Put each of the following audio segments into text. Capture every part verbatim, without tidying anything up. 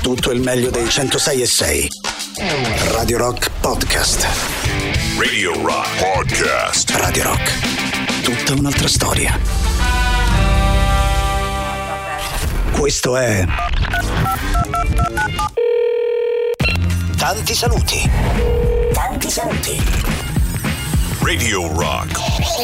tutto il meglio dei centosei e sei. Radio Rock Podcast. Radio Rock Podcast. Radio Rock. Tutta un'altra storia. Questo è Tanti saluti. Tanti saluti. Radio Rock.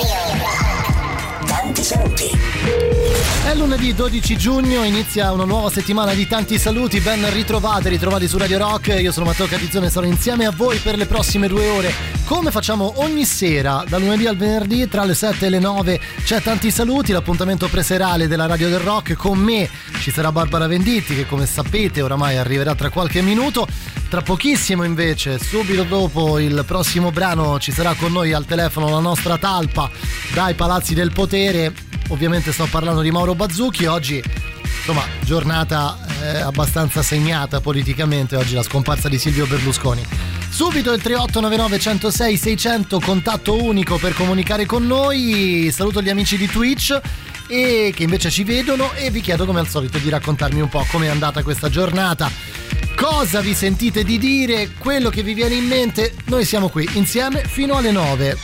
Tanti saluti. È lunedì dodici giugno, inizia una nuova settimana di tanti saluti. Ben ritrovate, ritrovati su Radio Rock. Io sono Matteo Catizzone e sarò insieme a voi per le prossime due ore. Come facciamo ogni sera, da lunedì al venerdì, tra le sette e le nove c'è Tanti Saluti, l'appuntamento preserale della Radio del Rock. Con me ci sarà Barbara Venditti, che come sapete oramai arriverà tra qualche minuto. Tra pochissimo invece, subito dopo il prossimo brano, ci sarà con noi al telefono la nostra talpa dai palazzi del potere. Ovviamente sto parlando di Mauro Bazzucchi. Oggi, insomma, giornata eh, abbastanza segnata politicamente, oggi la scomparsa di Silvio Berlusconi. Subito il tre otto nove nove uno zero sei sei zero zero, contatto unico per comunicare con noi. Saluto gli amici di Twitch e che invece ci vedono e vi chiedo come al solito di raccontarmi un po' com'è andata questa giornata, cosa vi sentite di dire, quello che vi viene in mente. Noi siamo qui insieme fino alle nove.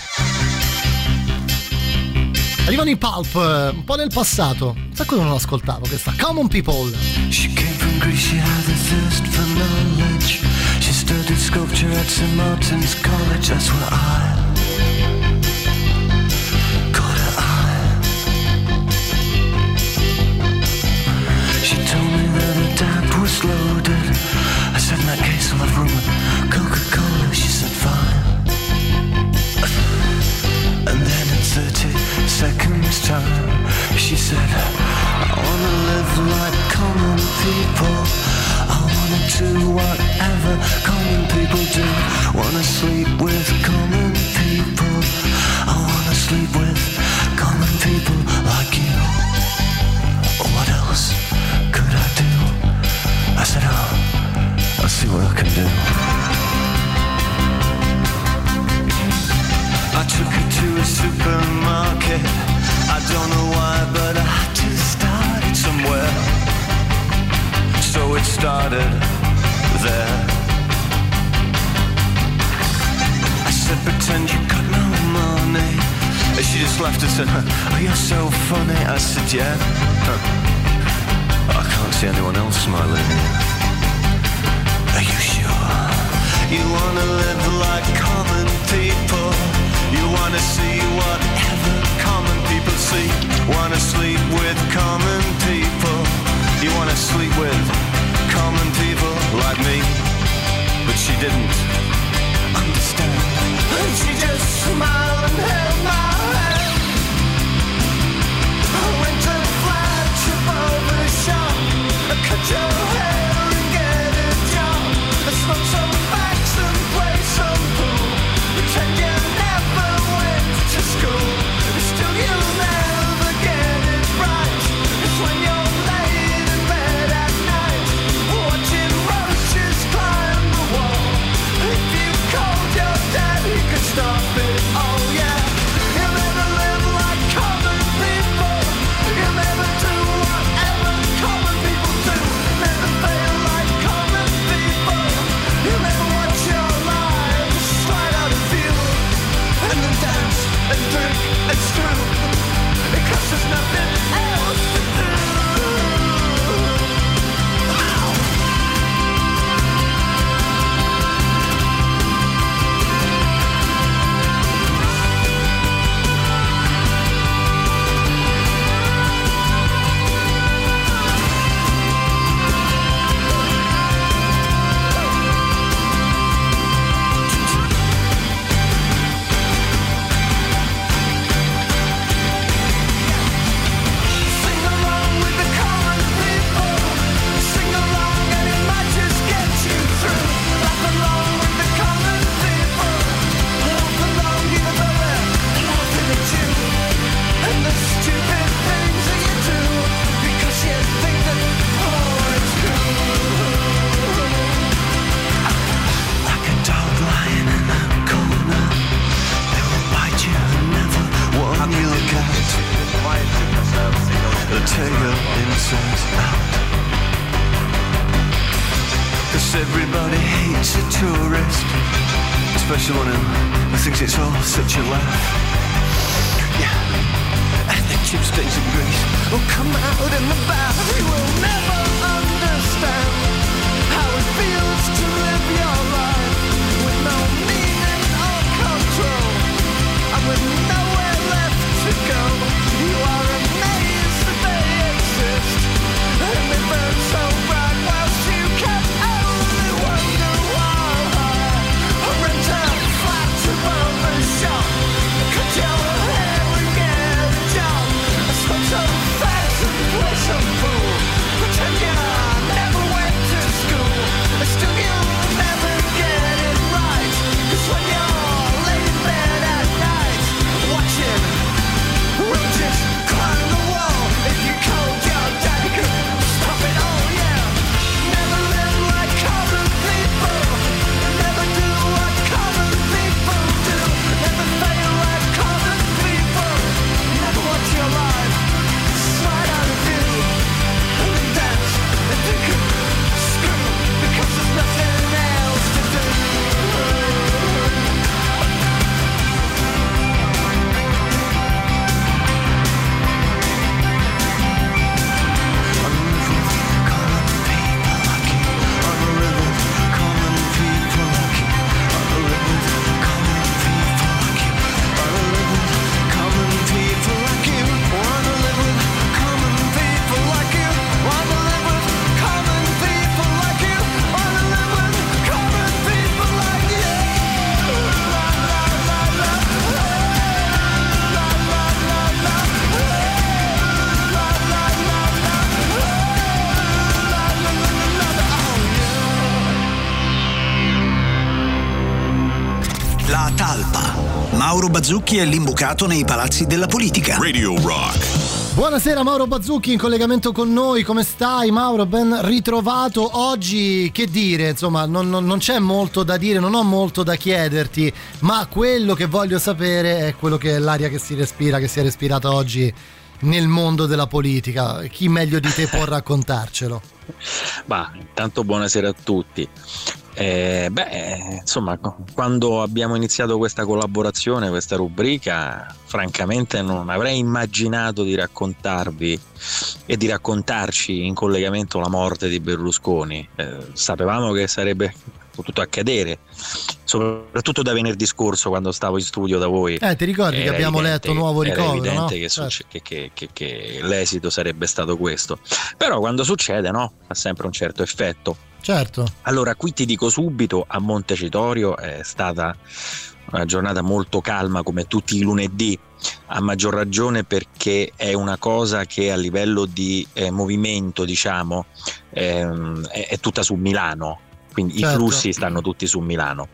Arrivano i Pulp, un po' nel passato, un sacco non ascoltavo questa Common People. She came from Greece, she had a thirst for knowledge. She studied sculpture at Saint Martin's College. That's where I caught her eye. She told me that her dad was loaded. I said, in that case I'll have rum and Coca-Cola. She said fine. And then in thirty seconds time she said, I wanna live like common people. I wanna do whatever common people do. Wanna sleep with common people. I wanna sleep with common people like you. What else could I do? I said, oh, I'll see what I can do. I took her to a supermarket. I don't know why, but I had to start it somewhere. So it started there. I said, pretend you got no money. And she just laughed and said, oh, you're so funny. I said, yeah. I can't see anyone else smiling. Are you sure? You wanna live like common people. You wanna see whatever common people see. Wanna sleep with common people. You wanna sleep with common people like me. But she didn't understand. And she just smiled and held my hand. I went to the flagship over shop. I cut your hair and get a job. I smoked some facts and played some pool. Pretend you never went to school. Still you'll never get it right. It's when you're laid in bed at night, watching roaches climb the wall. If you called your dad, he could stop it. Oh yeah. You'll never live like common people. You'll never do whatever common people do. Never fail like common people. You'll never watch your life slide out of view. And then dance and drink and screw, because there's nothing else to do. Ow. Sing along with the common people. Sing along and it might just get you through. Laugh along with the common people. Laugh along even though they're laughing at you. And the stupid things that you do, because you think that, oh, it's cool. Like a dog lying in a corner. They will bite you and never warn you again. The tail inside out. everybody hates a tourist, especially one who thinks it's all such a laugh. Yeah, and the gypsies in Greece will come out in the bath. You will never understand how it feels to live your life with no meaning or control, and with nowhere left to go. You are amazed that they exist, and they burn so bright whilst you can only wonder why. I rent a flat above the shop, cut your hair and get a job. I smoke some fags and play some pool, pretend you never went to school, and still you'll never get it right. 'Cause when you're laying in bed at night, watching roaches climb the wall, if you called your daddy could stop it all, yeah. Never live like common people, never do what common people do, never fail like common people, never watch your life slide out of view, and then dance and think and scream, because there's nothing else to do. La talpa. Mauro Bazzucchi è l'imbucato nei palazzi della politica. Radio Rock. Buonasera Mauro Bazzucchi in collegamento con noi, come stai Mauro? Ben ritrovato. Oggi che dire, insomma non, non, non c'è molto da dire, non ho molto da chiederti, ma quello che voglio sapere è quello che è l'aria che si respira, che si è respirata oggi nel mondo della politica. Chi meglio di te può raccontarcelo? Bah, intanto buonasera a tutti. Eh, beh, insomma, quando abbiamo iniziato questa collaborazione, questa rubrica, francamente non avrei immaginato di raccontarvi e di raccontarci in collegamento la morte di Berlusconi. Eh, sapevamo che sarebbe potuto accadere, soprattutto da venerdì scorso quando stavo in studio da voi. Eh, ti ricordi che abbiamo letto nuovo ricovero? Era evidente no? che, certo. succe- che, che, che, che l'esito sarebbe stato questo. Però quando succede, no? Ha sempre un certo effetto. Certo. Allora, qui ti dico subito, a Montecitorio è stata una giornata molto calma come tutti i lunedì, a maggior ragione perché è una cosa che a livello di eh, movimento, diciamo, ehm, è, è tutta su Milano, quindi certo. I flussi stanno tutti su Milano.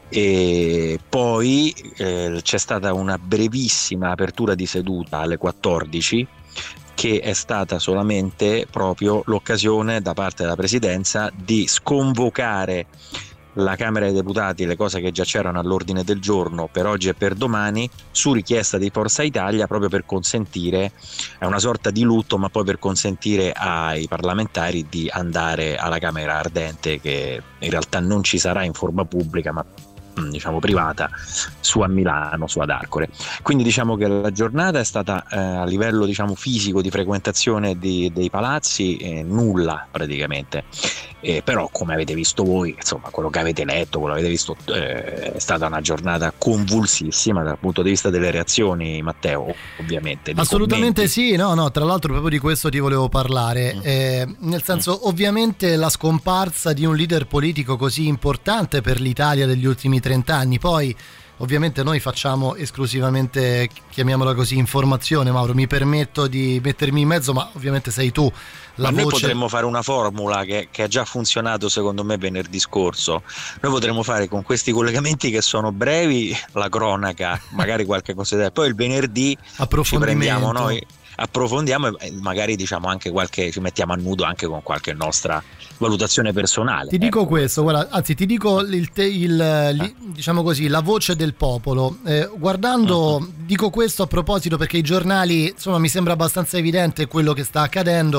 E poi eh, c'è stata una brevissima apertura di seduta alle quattordici, che è stata solamente proprio l'occasione da parte della Presidenza di sconvocare la Camera dei Deputati, le cose che già c'erano all'ordine del giorno per oggi e per domani, su richiesta di Forza Italia, proprio per consentire, è una sorta di lutto, ma poi per consentire ai parlamentari di andare alla Camera Ardente, che in realtà non ci sarà in forma pubblica, ma diciamo privata, su a Milano, su ad Arcore. Quindi diciamo che la giornata è stata eh, a livello diciamo fisico di frequentazione di, dei palazzi eh, nulla praticamente, eh, però come avete visto voi, insomma quello che avete letto, quello che avete visto eh, è stata una giornata convulsissima dal punto di vista delle reazioni, Matteo, ovviamente. Assolutamente commenti. Sì, no no tra l'altro proprio di questo ti volevo parlare, mm. eh, nel senso mm. ovviamente la scomparsa di un leader politico così importante per l'Italia degli ultimi trent'anni, poi ovviamente noi facciamo esclusivamente, chiamiamola così, informazione. Mauro, mi permetto di mettermi in mezzo, ma ovviamente sei tu la ma voce. Noi potremmo fare una formula che, che ha già funzionato secondo me venerdì scorso. Noi potremmo fare con questi collegamenti che sono brevi la cronaca, magari qualche cosa da poi il venerdì ci prendiamo noi, approfondiamo e magari diciamo anche qualche, ci mettiamo a nudo anche con qualche nostra valutazione personale. Ti dico questo, guarda, anzi ti dico il, il, il eh. diciamo così, la voce del popolo. Eh, guardando, uh-huh. dico questo a proposito perché i giornali, insomma, mi sembra abbastanza evidente quello che sta accadendo.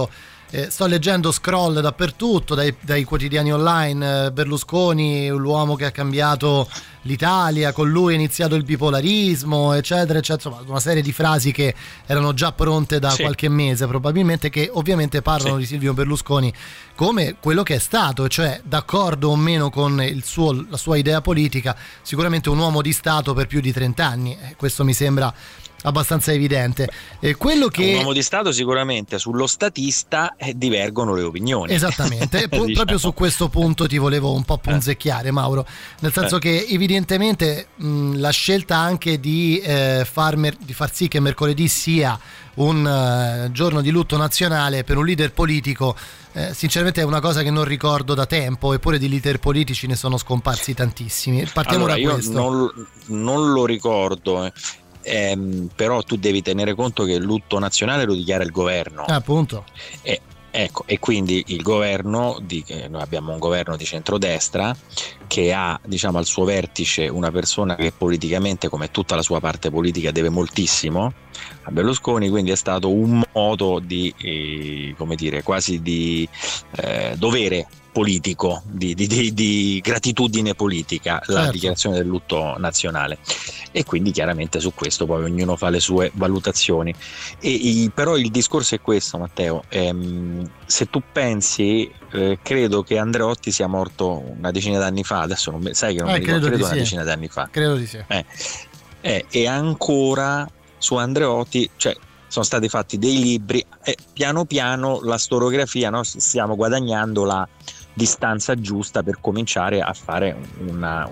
Eh, sto leggendo scroll dappertutto, dai, dai quotidiani online, eh, Berlusconi, l'uomo che ha cambiato l'Italia, con lui è iniziato il bipolarismo, eccetera, eccetera, insomma, una serie di frasi che erano già pronte da sì. qualche mese probabilmente, che ovviamente parlano sì. di Silvio Berlusconi come quello che è stato, cioè d'accordo o meno con il suo, la sua idea politica, sicuramente un uomo di Stato per più di trenta anni, eh, questo mi sembra abbastanza evidente. Eh, quello che... Un uomo di Stato sicuramente, sullo statista eh, divergono le opinioni. Esattamente, diciamo. Proprio su questo punto ti volevo un po' punzecchiare, Mauro, nel senso eh. che evidentemente mh, la scelta anche di, eh, far mer- di far sì che mercoledì sia un uh, giorno di lutto nazionale per un leader politico, eh, sinceramente è una cosa che non ricordo da tempo, eppure di leader politici ne sono scomparsi tantissimi. Partiamo allora, da io questo. Non, non lo ricordo, eh. Ehm, però tu devi tenere conto che il lutto nazionale lo dichiara il governo. Ah, appunto. E, ecco, e quindi il governo, di, eh, noi abbiamo un governo di centrodestra che ha, diciamo, al suo vertice una persona che politicamente, come tutta la sua parte politica, deve moltissimo a Berlusconi, quindi è stato un modo di, eh, come dire, quasi di eh, dovere politico, di, di, di, di gratitudine politica, la certo. dichiarazione del lutto nazionale, e quindi chiaramente su questo poi ognuno fa le sue valutazioni. E, i, però il discorso è questo, Matteo, ehm, se tu pensi, eh, credo che Andreotti sia morto una decina d'anni fa, adesso non, sai che non eh, mi ricordo, credo, credo di una sì. decina d'anni fa, credo di sì eh, eh, e ancora su Andreotti, cioè sono stati fatti dei libri, e piano piano la storiografia, no? Stiamo guadagnando la distanza giusta per cominciare a fare una, un,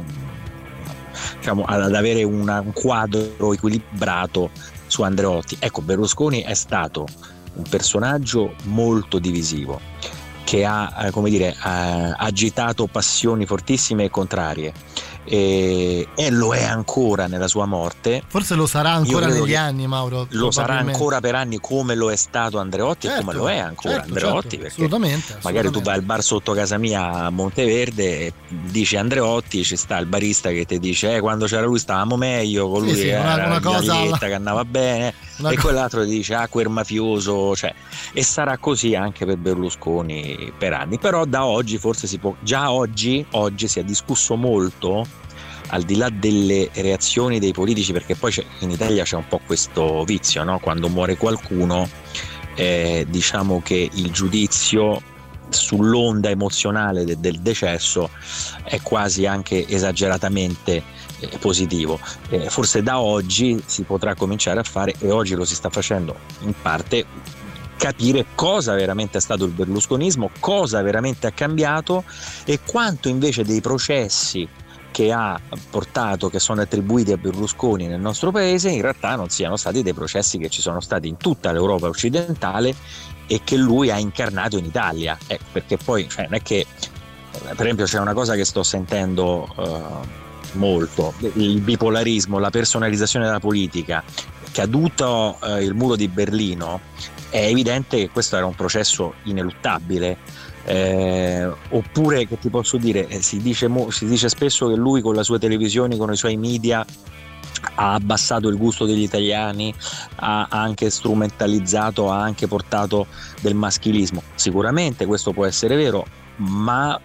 diciamo, ad avere una, un quadro equilibrato su Andreotti. Ecco, Berlusconi è stato un personaggio molto divisivo, che ha, come dire, ha agitato passioni fortissime e contrarie, e, e lo è ancora nella sua morte. Forse lo sarà ancora negli anni, Mauro. Lo sarà ancora per anni, come lo è stato Andreotti, certo, e come lo è ancora certo, Andreotti, certo, perché assolutamente, assolutamente. Magari tu vai al bar sotto casa mia a Monteverde e dici Andreotti, ci sta il barista che ti dice eh, quando c'era lui stavamo meglio, con lui sì, sì, era una, una cosa alla... che andava bene, una e co- quell'altro ti dice ah, quel mafioso, cioè, e sarà così anche per Berlusconi per anni. Però da oggi forse si può, già oggi, oggi si è discusso molto, al di là delle reazioni dei politici, perché poi c'è, in Italia c'è un po' questo vizio, no? Quando muore qualcuno, eh, diciamo che il giudizio sull'onda emozionale de- del decesso è quasi anche esageratamente eh, positivo. Eh, forse da oggi si potrà cominciare a fare, e oggi lo si sta facendo in parte, capire cosa veramente è stato il berlusconismo, cosa veramente ha cambiato e quanto invece dei processi che ha portato, che sono attribuiti a Berlusconi nel nostro paese, in realtà non siano stati dei processi che ci sono stati in tutta l'Europa occidentale e che lui ha incarnato in Italia. Eh, perché poi cioè, non è che, per esempio, c'è una cosa che sto sentendo uh, molto, il bipolarismo, la personalizzazione della politica. Caduto uh, il muro di Berlino, è evidente che questo era un processo ineluttabile. Eh, oppure, che ti posso dire, eh, si dice mo, si dice spesso che lui con la sua televisione, con i suoi media, ha abbassato il gusto degli italiani, ha anche strumentalizzato, ha anche portato del maschilismo. Sicuramente questo può essere vero, ma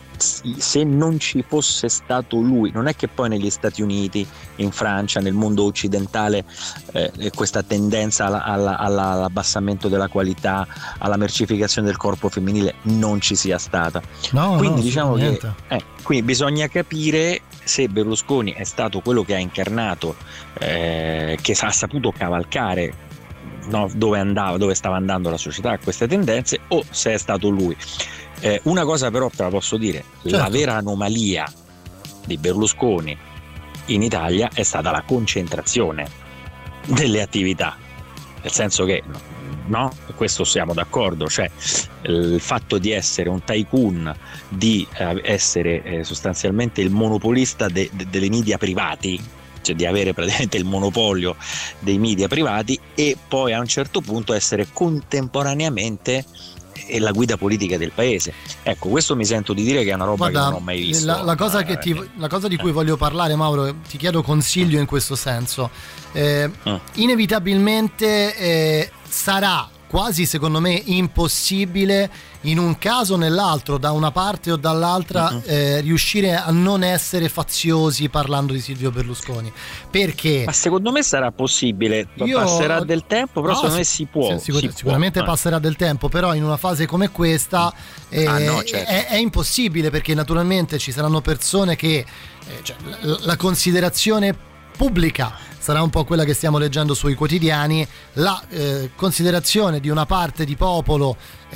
se non ci fosse stato lui, non è che poi negli Stati Uniti, in Francia, nel mondo occidentale eh, questa tendenza alla, alla, alla, all'abbassamento della qualità, alla mercificazione del corpo femminile non ci sia stata. No, quindi no, diciamo che eh, quindi bisogna capire se Berlusconi è stato quello che ha incarnato, eh, che ha saputo cavalcare, no, dove andava, dove stava andando la società a queste tendenze, o se è stato lui. Eh, una cosa però te la posso dire, certo. La vera anomalia di Berlusconi in Italia è stata la concentrazione delle attività, nel senso che, no, questo siamo d'accordo, cioè il fatto di essere un tycoon, di eh, essere eh, sostanzialmente il monopolista de- de- delle media privati, cioè di avere praticamente il monopolio dei media privati, e poi a un certo punto essere contemporaneamente la guida politica del paese. Ecco, questo mi sento di dire che è una roba Guarda, che non ho mai visto. La, la, cosa, che ti, la cosa di cui voglio parlare, Mauro, ti chiedo consiglio in questo senso. Eh, mm. Inevitabilmente eh, sarà quasi secondo me impossibile in un caso o nell'altro, da una parte o dall'altra, uh-huh. eh, riuscire a non essere faziosi parlando di Silvio Berlusconi, perché ma secondo me sarà possibile. Io... passerà del tempo, però no, secondo me si può, sì, sicur- si sicuramente può. passerà del tempo, però in una fase come questa eh, ah, no, certo. è, è impossibile, perché naturalmente ci saranno persone che eh, cioè, la, la considerazione pubblica sarà un po' quella che stiamo leggendo sui quotidiani, la eh, considerazione di una parte di popolo,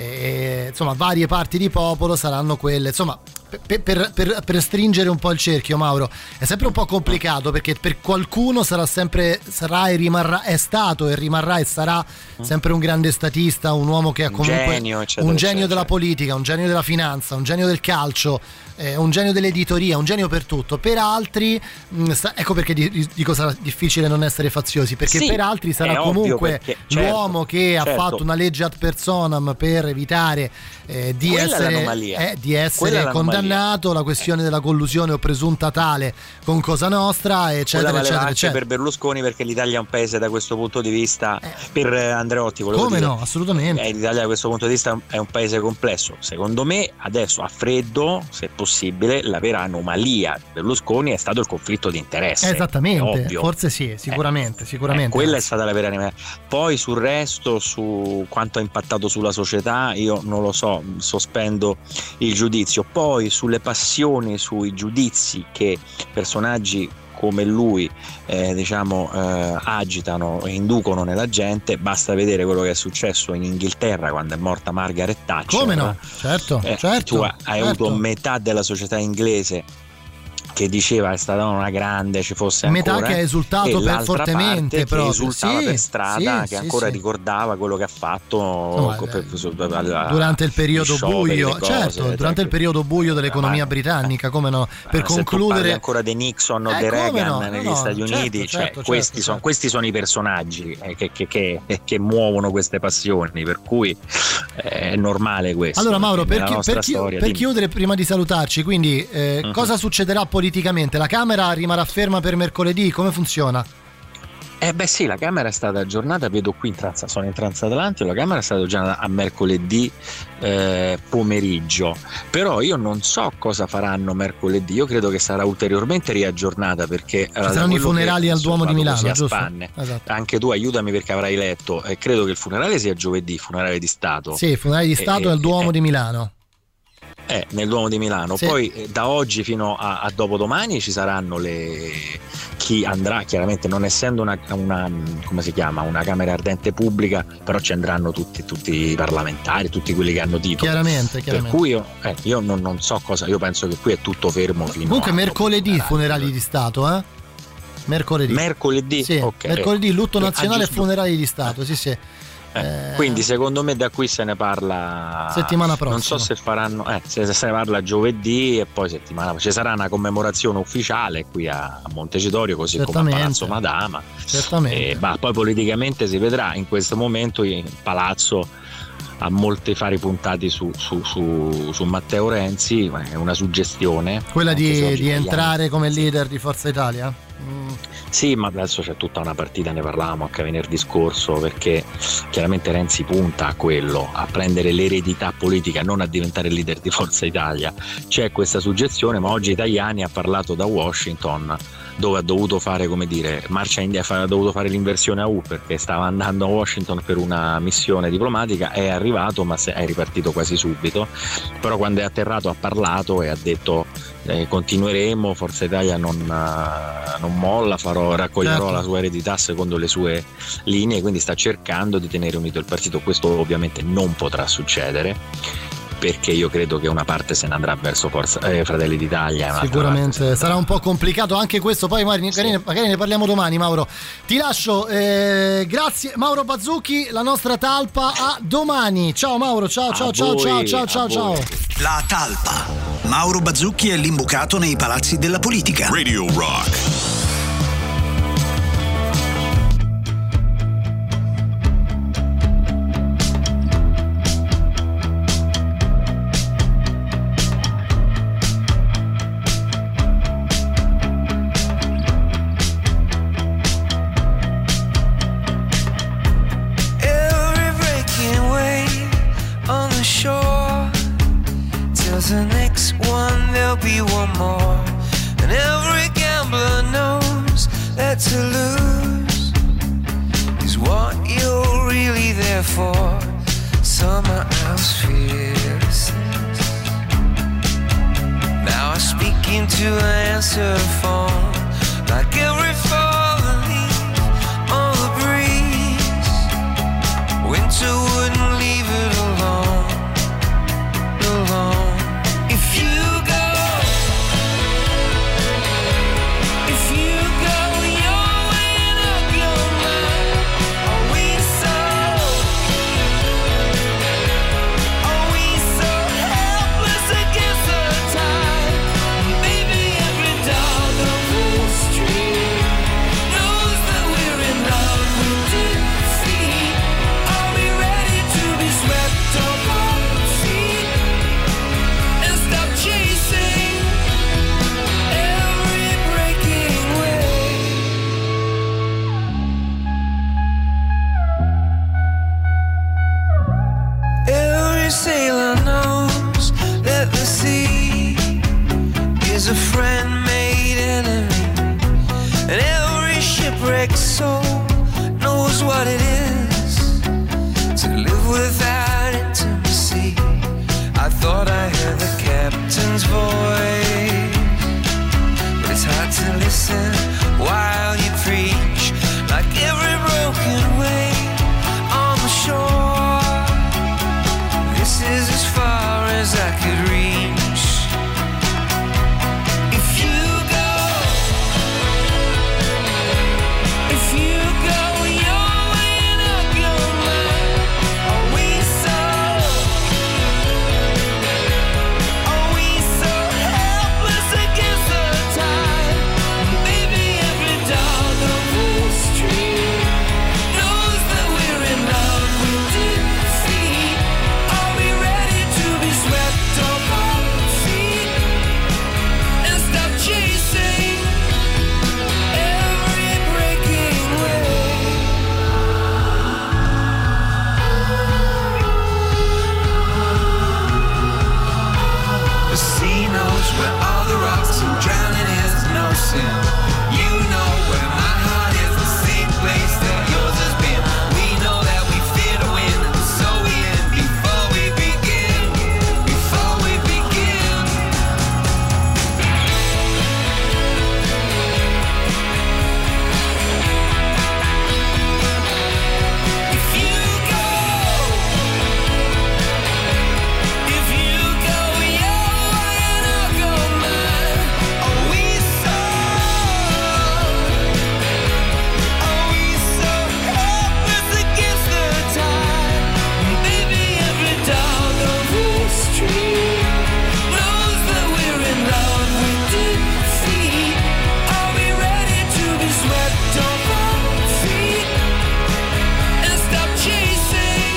eh, insomma varie parti di popolo saranno quelle, insomma per, per, per, per stringere un po' il cerchio, Mauro, è sempre un po' complicato, perché per qualcuno sarà sempre, sarà e rimarrà, è stato e rimarrà e sarà sempre un grande statista, un uomo che ha comunque genio, eccetera, un genio eccetera. della politica, un genio della finanza, un genio del calcio, eh, un genio dell'editoria, un genio per tutto. Per altri mh, sta, ecco perché dico sarà difficile non essere faziosi, perché sì, per altri sarà comunque perché, certo, l'uomo che certo. ha fatto una legge ad personam per evitare eh, di, essere, eh, di essere condannato, la questione della collusione o presunta tale con Cosa Nostra, eccetera, Quella eccetera, anche eccetera. per Berlusconi, perché l'Italia è un paese da questo punto di vista, eh, per Andreotti volevo come dire, no, assolutamente eh, l'Italia da questo punto di vista è un paese complesso. Secondo me adesso a freddo, se possibile, la vera anomalia di Berlusconi è stato il conflitto di interesse. Esattamente, forse sì, sicuramente, eh, sicuramente. Eh, quella è stata la vera anomalia. Poi sul resto, su quanto ha impattato sulla società, io non lo so, sospendo il giudizio. Poi sulle passioni, sui giudizi che personaggi come lui eh, diciamo eh, agitano e inducono nella gente, basta vedere quello che è successo in Inghilterra quando è morta Margaret Thatcher. Come no? Certo, eh, certo. Tu hai certo. avuto metà della società inglese che diceva è stata una grande, ci fosse ancora, metà che ha esultato e per fortemente parte proprio. che esultava sì, per strada, sì, che sì, ancora sì. ricordava quello che ha fatto no, per, eh, durante il periodo buio, cose, certo, cioè, durante il periodo buio dell'economia britannica, come no, per eh, concludere ancora di Nixon o eh, di Reagan no, negli no, Stati certo, Uniti, cioè, certo, questi, certo, sono, certo. questi sono i personaggi eh, che, che, che, che muovono queste passioni, per cui eh, è normale questo. Allora Mauro, per, chi, per, chi, storia, per chiudere prima di salutarci, quindi eh, uh-huh. cosa succederà politicamente? La Camera rimarrà ferma per mercoledì? Come funziona? Eh beh sì, la Camera è stata aggiornata, vedo qui in transa, sono in transatlantico, la Camera è stata aggiornata a mercoledì eh, pomeriggio, però io non so cosa faranno mercoledì, io credo che sarà ulteriormente riaggiornata, perché ci saranno i funerali al Duomo di Milano, giusto? Spanne. Esatto. Anche tu aiutami perché avrai letto, eh, credo che il funerale sia giovedì, funerale di Stato. Sì, funerale di Stato eh, al Duomo eh, di Milano. Eh, nel Duomo di Milano, sì. Poi eh, da oggi fino a, a dopodomani ci saranno le chi andrà, chiaramente non essendo una, una come si chiama una Camera Ardente pubblica, però ci andranno tutti, tutti i parlamentari, tutti quelli che hanno titolo, chiaramente, chiaramente. Per cui io, eh, io non, non so cosa, io penso che qui è tutto fermo fino comunque a mercoledì funerali di Stato, eh? Mercoledì. Mercoledì, sì, okay. mercoledì lutto nazionale e e funerali di Stato, sì sì. Eh, quindi secondo me da qui se ne parla settimana prossima. Non so se faranno eh, se, se ne parla giovedì e poi settimana ci sarà una commemorazione ufficiale qui a, a Montecitorio, così come a Palazzo Madama. Certamente. E, bah, poi politicamente si vedrà. In questo momento il Palazzo ha molti fari puntati su, su, su, su Matteo Renzi, è una suggestione. Quella di, di entrare come leader di Forza Italia? Mm. Sì, ma adesso c'è tutta una partita, ne parlavamo anche venerdì scorso, perché chiaramente Renzi punta a quello, a prendere l'eredità politica, non a diventare leader di Forza Italia. C'è questa suggestione, ma oggi Tajani ha parlato da Washington, dove ha dovuto fare, come dire, marcia indietro, ha dovuto fare l'inversione a U, perché stava andando a Washington per una missione diplomatica, è arrivato ma è ripartito quasi subito, però quando è atterrato ha parlato e ha detto eh, continueremo, Forza Italia non, uh, non molla, farò, raccoglierò certo. la sua eredità secondo le sue linee, quindi sta cercando di tenere unito il partito. Questo ovviamente non potrà succedere, perché io credo che una parte se ne andrà verso Forza, eh, Fratelli d'Italia. Sicuramente sarà un po' complicato anche questo, poi magari, sì. magari ne parliamo domani. Mauro, ti lascio, eh, grazie Mauro Bazzucchi, la nostra talpa a domani. Ciao Mauro, ciao ciao a ciao, voi, ciao ciao ciao ciao. La talpa. Mauro Bazzucchi è l'imbucato nei palazzi della politica. Radio Rock. Every break in one, there'll be one more. And every gambler knows that to lose is what you're really there for. Someone else fearlessness. Now I speak into an answer phone, like every fallen leaf on the breeze. Winter wouldn't leave it alone, alone. If you go, if you go, you're weighing up your mind. Are we so, are we so helpless against the tide? Maybe every dog on the street knows that we're in love with defeat. Are we ready to be swept off our feet and stop chasing every breaking wave? Every sailor knows that the sea is a friend made enemy, and every shipwrecked soul knows what it is to live without intimacy. I thought I heard the captain's voice, but it's hard to listen while you preach, like every broken wave on the shore. This is as far as I could reach. If you go, if you go, you're weighing up your mind. Are we so, are we so helpless against the tide? Maybe every dog on the street knows that we're in love with defeat. Are we ready to be swept off our feet and stop chasing every breaking wave? The sea knows where all the rocks and drowning is no sin. You know where my heart is, the same place that yours has been. We know that we fear to win, and so we end before we begin. Before we begin. If you go, if you go, you're weighing up your mind. Are we so, are we so helpless against the tide? Maybe every dog on the street knows that we're in love with defeat. Are we ready to be swept off our feet and stop chasing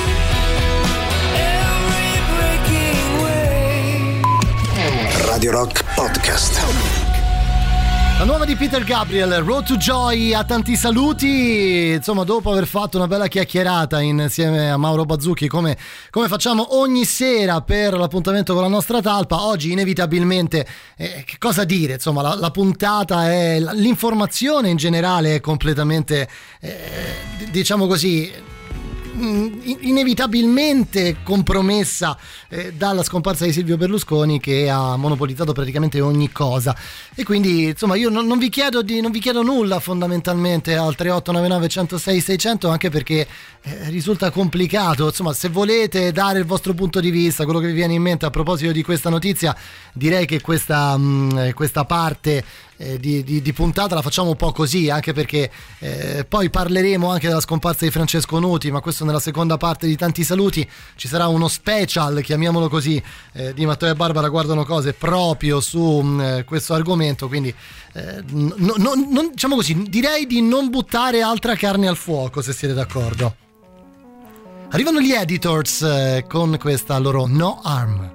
every breaking wave? Radio Rock Podcast. La nuova di Peter Gabriel, Road to Joy, ha tanti saluti. Insomma, dopo aver fatto una bella chiacchierata insieme a Mauro Bazzucchi, come, come facciamo ogni sera per l'appuntamento con la nostra talpa, oggi inevitabilmente, eh, che cosa dire? Insomma, la, la puntata è, l'informazione in generale è completamente, eh, diciamo così, inevitabilmente compromessa eh, dalla scomparsa di Silvio Berlusconi, che ha monopolizzato praticamente ogni cosa. E quindi insomma io non, non vi chiedo di non vi chiedo nulla fondamentalmente al tre otto nove nove uno zero sei sei zero zero, anche perché eh, risulta complicato. Insomma, se volete dare il vostro punto di vista, quello che vi viene in mente a proposito di questa notizia, direi che questa, mh, questa parte Eh, di, di, di puntata la facciamo un po' così, anche perché eh, poi parleremo anche della scomparsa di Francesco Nuti, ma questo nella seconda parte di Tanti Saluti. Ci sarà uno special, chiamiamolo così, eh, di Matteo e Barbara guardano cose proprio su mh, questo argomento, quindi eh, no, no, non, diciamo così, direi di non buttare altra carne al fuoco, se siete d'accordo. Arrivano gli Editors eh, con questa loro No Harm.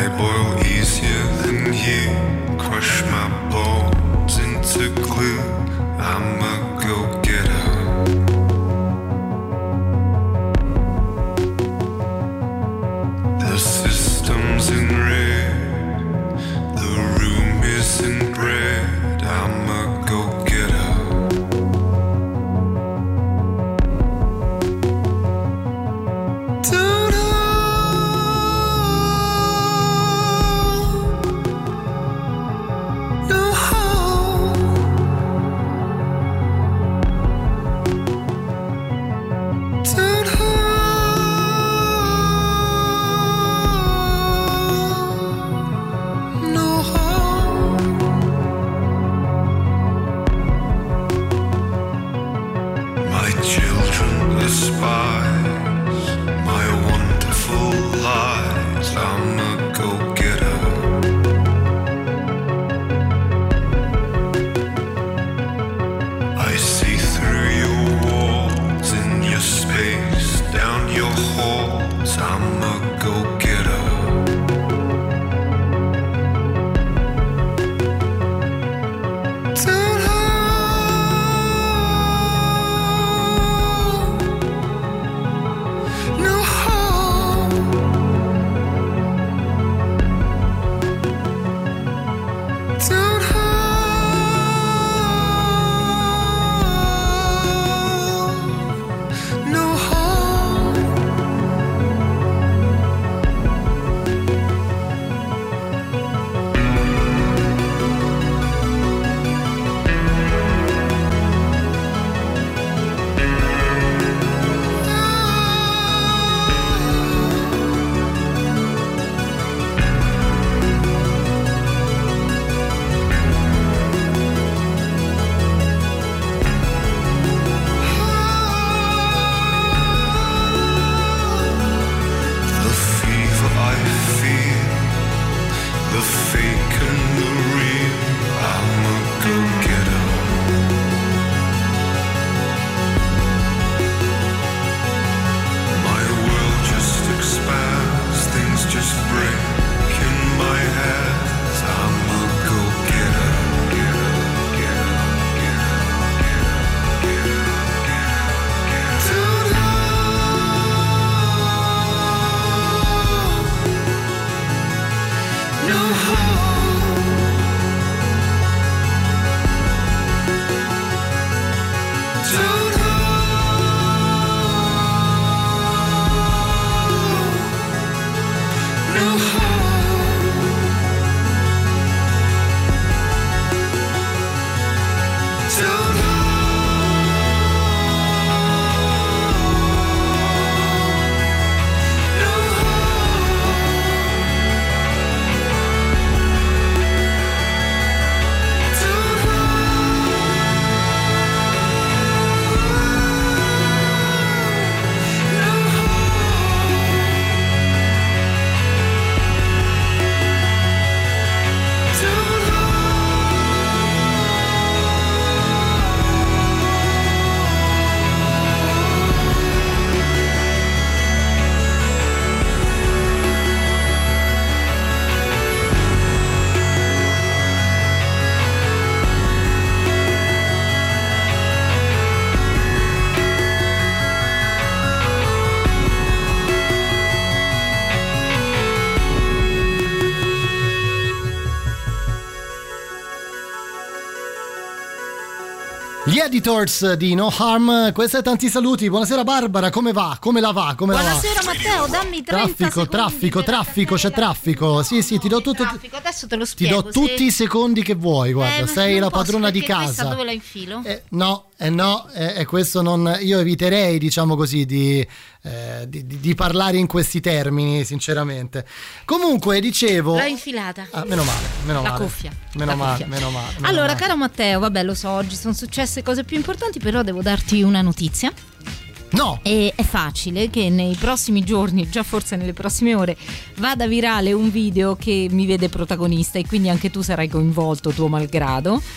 I boil easier than you, crush my bones into glue. I'm a go-getter. The system's in red, the room isn't red. I'm a go-getter. Don't Gli Editors di No Harm, questi e tanti saluti. Buonasera Barbara, come va? Come la va? Come Buonasera la va? Matteo, dammi trenta traffico, secondi. traffico, traffico, c'è traffico. Sì, sì, ti do tutto. Traffico, adesso te lo Ti spiego. do tutti i secondi che vuoi, guarda, Eh, sei non la posso, padrona di perché casa. questa dove la infilo? Eh, no, eh no, eh, eh, questo non. Io eviterei, diciamo così, di, eh, di, di- di parlare in questi termini, sinceramente. Comunque, dicevo. L'ho infilata. Ah, meno male, meno La male. cuffia. Meno La male, cuffia. meno male. meno Allora, male. caro Matteo, vabbè, lo so, oggi sono successe cose più importanti, però devo darti una notizia. No, E è facile che nei prossimi giorni, già forse nelle prossime ore, vada virale un video che mi vede protagonista e quindi anche tu sarai coinvolto, tuo malgrado,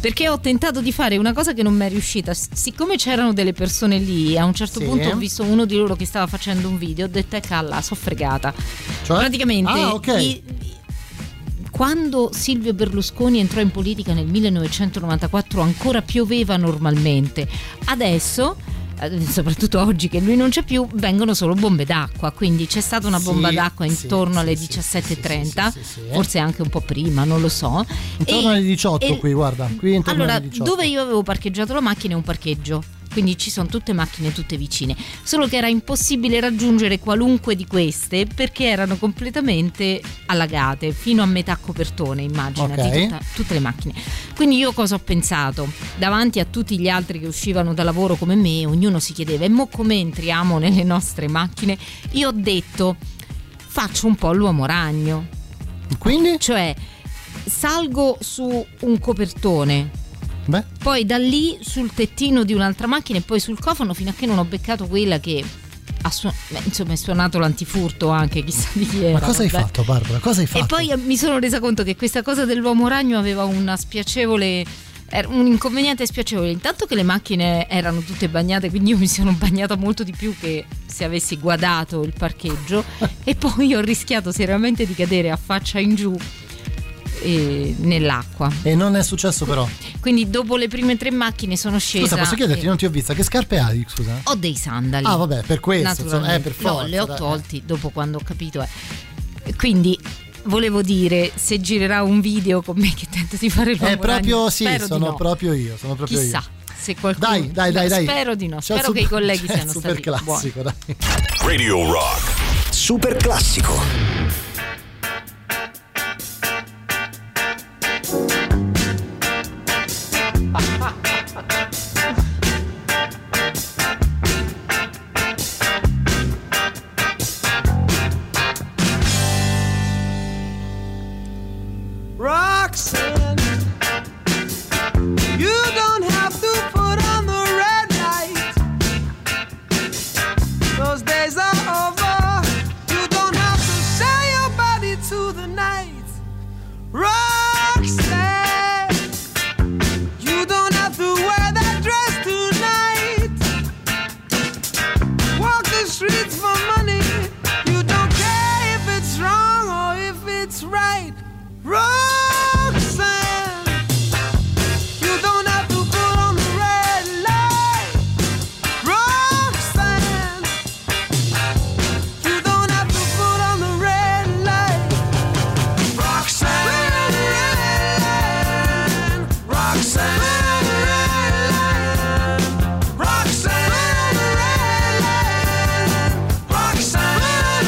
perché ho tentato di fare una cosa che non mi è riuscita. Siccome c'erano delle persone lì, a un certo Sì. punto ho visto uno di loro che stava facendo un video, ho detto e calla, so fregata. Cioè? Praticamente Ah, ok. i- quando Silvio Berlusconi entrò in politica nel millenovecentonovantaquattro ancora pioveva normalmente. Adesso, eh, soprattutto oggi che lui non c'è più, vengono solo bombe d'acqua, quindi c'è stata una bomba Sì, d'acqua sì, intorno sì, alle sì, diciassette e trenta, sì, sì, sì, sì. forse anche un po' prima, non lo so. Intorno E- alle diciotto e- qui, guarda, qui intorno allora, alle diciotto. dove io avevo parcheggiato la macchina è un parcheggio, quindi ci sono tutte macchine tutte vicine, solo che era impossibile raggiungere qualunque di queste perché erano completamente allagate fino a metà copertone, immaginati, Ok. tutta- tutte le macchine. Quindi io cosa ho pensato? Davanti a tutti gli altri che uscivano da lavoro come me, ognuno si chiedeva e mo come entriamo nelle nostre macchine? Io ho detto faccio un po' l'uomo ragno, Quindi? cioè salgo su un copertone, Beh, poi da lì sul tettino di un'altra macchina e poi sul cofano fino a che non ho beccato quella che ha suon- beh, insomma è suonato l'antifurto anche, chissà di chi era. ma cosa hai vabbè. fatto, Barbara? Cosa hai fatto? E poi eh, mi sono resa conto che questa cosa dell'uomo ragno aveva una spiacevole, era un inconveniente spiacevole. Intanto che le macchine erano tutte bagnate, quindi io mi sono bagnata molto di più che se avessi guadato il parcheggio e poi ho rischiato seriamente di cadere a faccia in giù eh, nell'acqua. E non è successo però. Quindi dopo le prime tre macchine sono scesa. Scusa, posso chiederti, e non ti ho vista, che scarpe hai, scusa? ho dei sandali. Ah, vabbè, per questo, insomma, Naturalmente. eh, per forza. No, li ho dai. tolti dopo quando ho capito. eh. Quindi volevo dire, se girerà un video con me che tento di fare l'uomo Eh, proprio ragno, sì, spero di sono no. proprio io, sono proprio Chissà io. se qualcuno. Dai, dai, dai, no, dai. Spero di no. C'è il Spero che i super- colleghi c'è il siano super stati buoni. classico, dai. Radio Rock. Super classico. Roxanne, you don't have to put on the red light. Those days are over. You don't have to sell your body to the night. Roxanne, you don't have to wear that dress tonight. Walk the streets for money. You don't care if it's wrong or if it's right. Roxanne, you don't have to put on the red light. Roxanne, you don't have to put on the red light. Roxanne, Roxanne, Roxanne, Roxanne, Roxanne,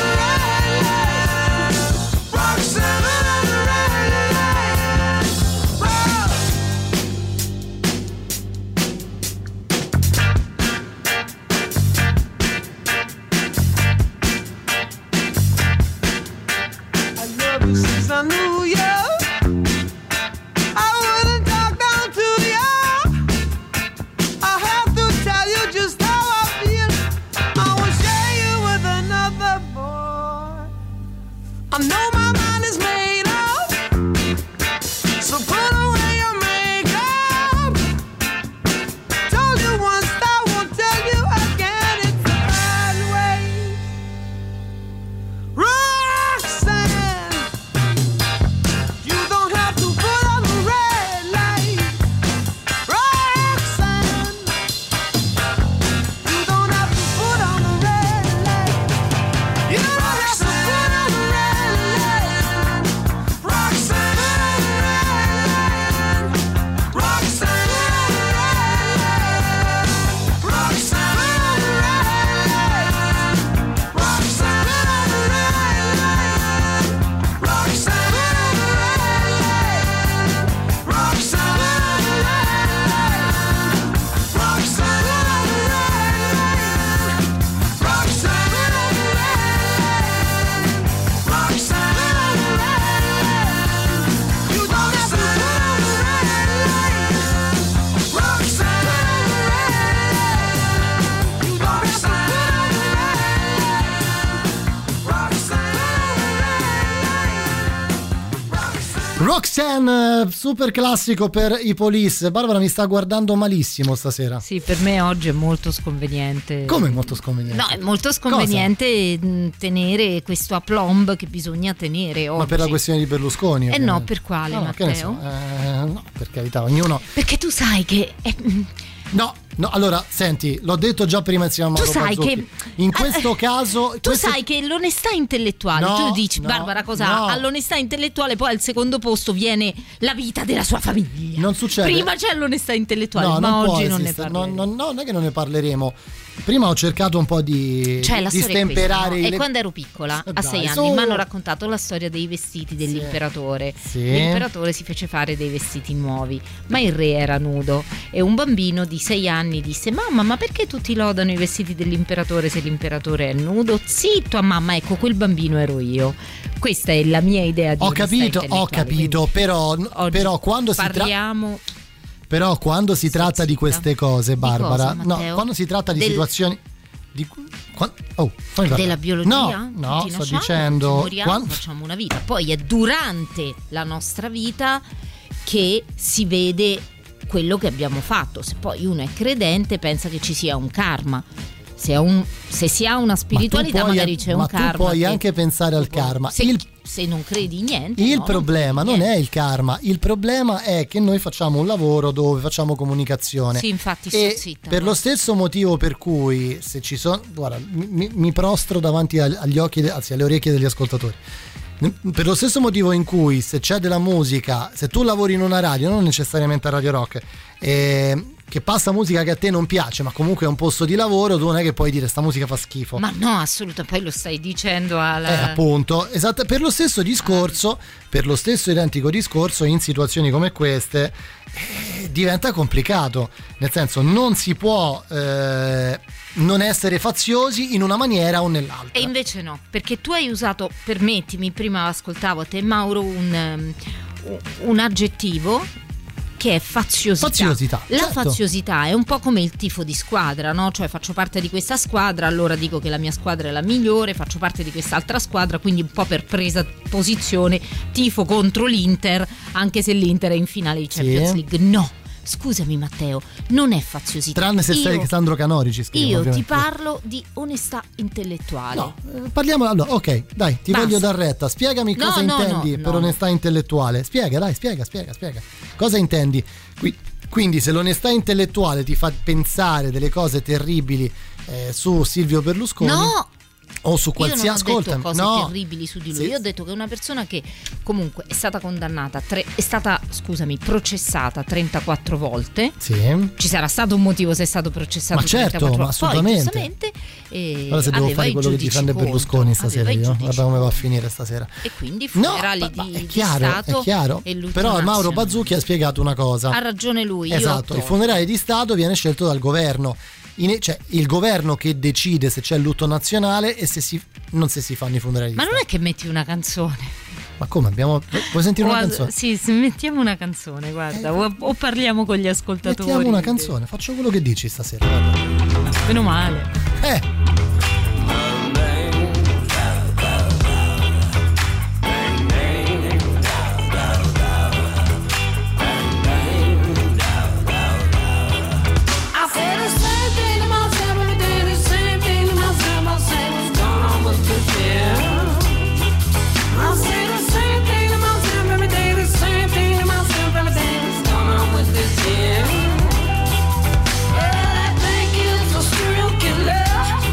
I love you since I knew you. I wouldn't talk down to you. I have to tell you just how I feel. I won't share you with another boy. I know my mind is made up, so put away your makeup. Told you once, I won't tell you again. It's the bad way. Roxanne, you Roxanne, super classico per i Police. Barbara mi sta guardando malissimo stasera. Sì, per me oggi è molto sconveniente. Come molto sconveniente? No, è molto sconveniente Cosa? tenere questo aplomb che bisogna tenere oggi. Ma per la questione di Berlusconi? Eh no, per quale, no, Matteo? Che ne so? eh, no, per carità, ognuno... Perché tu sai che... È... No, no, allora, senti, l'ho detto già prima insieme a Mauro Tu sai Bazzucchi. che in questo caso tu questo... sai che l'onestà intellettuale, no, tu dici no, Barbara cosa no. all'onestà intellettuale, poi al secondo posto viene la vita della sua famiglia. Non succede. Prima c'è l'onestà intellettuale, no, ma non oggi non ne esistere. parleremo. No, no, no, non è che non ne parleremo. Prima ho cercato un po' di, cioè, la di stemperare questa, no? le... E quando ero piccola, a Dai, sei anni, su. mi hanno raccontato la storia dei vestiti dell'imperatore. Sì. L'imperatore si fece fare dei vestiti nuovi, ma il re era nudo e un bambino di sei anni disse: mamma, ma perché tutti lodano i vestiti dell'imperatore se l'imperatore è nudo? Zitto, a mamma, ecco, quel bambino ero io. Questa è la mia idea di Ho onestà capito, ho intellettuale, capito, però, oggi però quando si tratta parliamo Però quando si tratta zitta. di queste cose, Barbara, Di cosa, no, Matteo? quando si tratta di Del- situazioni di, qua- oh, fammi parlare. della biologia? No, no, Tutti sto nasciamo, dicendo ci moriamo, quan- facciamo una vita. Poi è durante la nostra vita che si vede quello che abbiamo fatto. Se poi uno è credente, pensa che ci sia un karma. Se, un, se si ha una spiritualità, ma tu puoi, magari c'è ma un karma. tu puoi che- anche pensare al karma. Se, il se non credi in niente, il no, problema non niente. è il karma, il problema è che noi facciamo un lavoro dove facciamo comunicazione. Sì, infatti sto E zitta. per no? lo stesso motivo per cui se ci sono, guarda, mi, mi prostro davanti agli agli occhi, de- anzi alle orecchie degli ascoltatori. Per lo stesso motivo in cui se c'è della musica, se tu lavori in una radio, non necessariamente a Radio Rock, eh, che passa musica che a te non piace, ma comunque è un posto di lavoro, tu non è che puoi dire sta musica fa schifo. Ma no, assolutamente, poi lo stai dicendo alla... Eh, appunto, esatto, per lo stesso discorso, per lo stesso identico discorso, in situazioni come queste eh, diventa complicato, nel senso non si può eh, non essere faziosi in una maniera o nell'altra. E invece no, perché tu hai usato, permettimi, prima ascoltavo a te Mauro un, um, un aggettivo che è faziosità. Faziosità, La certo. faziosità è un po' come il tifo di squadra, no? Cioè faccio parte di questa squadra, allora dico che la mia squadra è la migliore, faccio parte di quest'altra squadra, quindi un po' per presa posizione tifo contro l'Inter, anche se l'Inter è in finale di Champions Sì. League. No, scusami Matteo, non è faziosità. Tranne se Io- sei Sandro Canori, ci scrive. Io ti ovviamente. parlo di onestà intellettuale. No, eh, parliamo allora, ok, dai, ti Basta. voglio dar retta. Spiegami No, cosa no, intendi no, per no. onestà intellettuale. Spiega, dai, spiega, spiega, spiega. Cosa intendi? Qui- quindi se l'onestà intellettuale ti fa pensare delle cose terribili eh, su Silvio Berlusconi No! o su Io non qualsiasi ho detto ascolta, cose no. terribili su di lui. Sì. Io ho detto che è una persona che comunque è stata condannata, tre, è stata, scusami, processata trentaquattro volte. Sì. Ci sarà stato un motivo se è stato processato Ma certo, trentaquattro ma volte. assolutamente. Poi giustamente eh, Allora se devo aveva fare i quello che giudici difende contro, Berlusconi stasera aveva i io, giudici guarda come va a contro. finire stasera. E quindi No, funerali ma- di, ma è di chiaro, Stato è chiaro. e l'ultima Però Mauro nazionale. Bazzucchi ha spiegato una cosa. Ha ragione lui. io ho Esatto, il torto. funerale di Stato viene scelto dal governo. In- cioè il governo che decide se c'è il lutto nazionale e se si, non se si fanno i funerali di Ma non Stato. è che metti una canzone. Ma come abbiamo. Vuoi sentire una Guarda, canzone? Sì, se mettiamo una canzone, guarda, Eh, o, o parliamo con gli ascoltatori. Mettiamo una canzone, faccio quello che dici stasera. Guarda. Meno male. Eh! I said the same thing to myself every day, the same thing to myself. I say what's going on with this year. I say the same thing to myself every day, the same thing to myself every day. What's going on with this year? Well, I think it's a serial killer.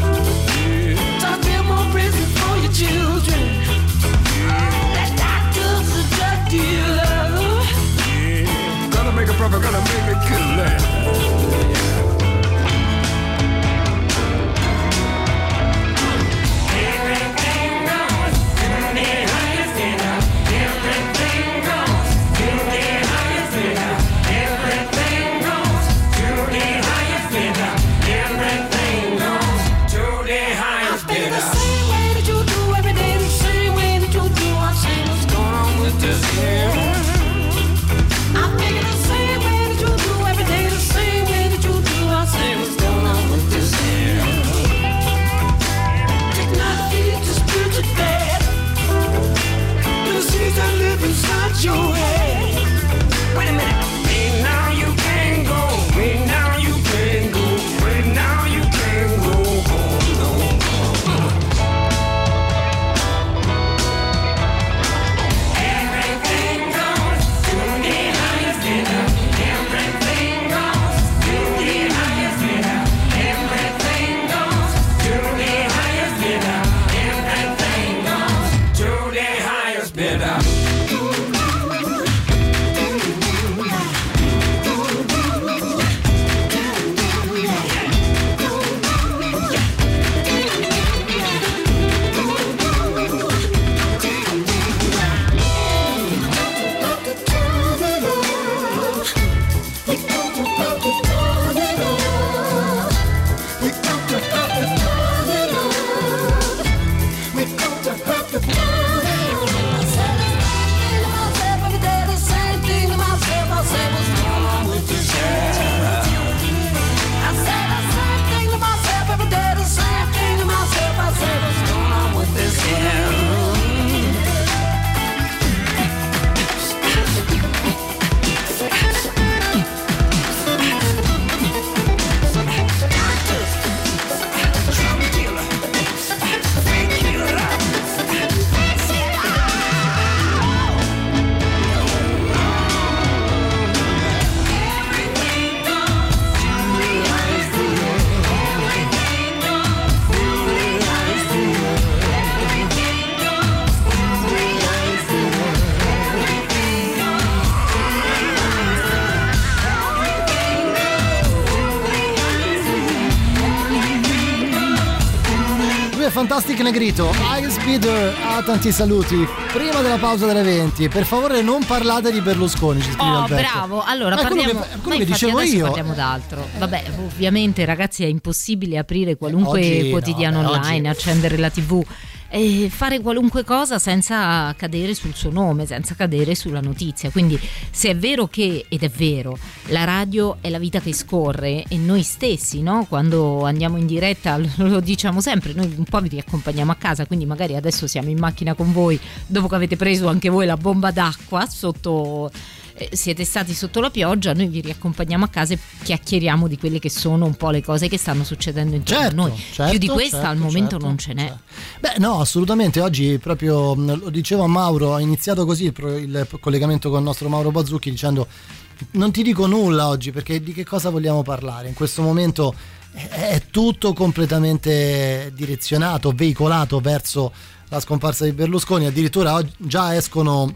Fantastic Negrito, Ice Speeder, ah, tanti saluti. Prima della pausa delle venti, per favore non parlate di Berlusconi, ci scrive Oh, Alberto. bravo. Allora, Ma è quello parliamo. che- è ma quello che infatti dicevo adesso io. parliamo d'altro. Vabbè, ovviamente, ragazzi, è impossibile aprire qualunque Oggi no, quotidiano beh, online, oggi- accendere la tivù e fare qualunque cosa senza cadere sul suo nome, senza cadere sulla notizia. Quindi, se è vero che, ed è vero, la radio è la vita che scorre, e noi stessi, no? Quando andiamo in diretta lo diciamo sempre, noi un po' vi riaccompagniamo a casa, quindi magari adesso siamo in macchina con voi dopo che avete preso anche voi la bomba d'acqua sotto, eh, siete stati sotto la pioggia, noi vi riaccompagniamo a casa e chiacchieriamo di quelle che sono un po' le cose che stanno succedendo intorno Certo, a noi. certo, Più di questa certo, al momento certo, non ce n'è. certo. Beh, no, assolutamente. Oggi proprio mh, lo dicevo a Mauro, ha iniziato così il, pro- il collegamento con il nostro Mauro Bazzucchi dicendo: non ti dico nulla oggi, perché di che cosa vogliamo parlare? In questo momento è, è tutto completamente direzionato, veicolato verso la scomparsa di Berlusconi. Addirittura oggi già escono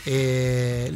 eh,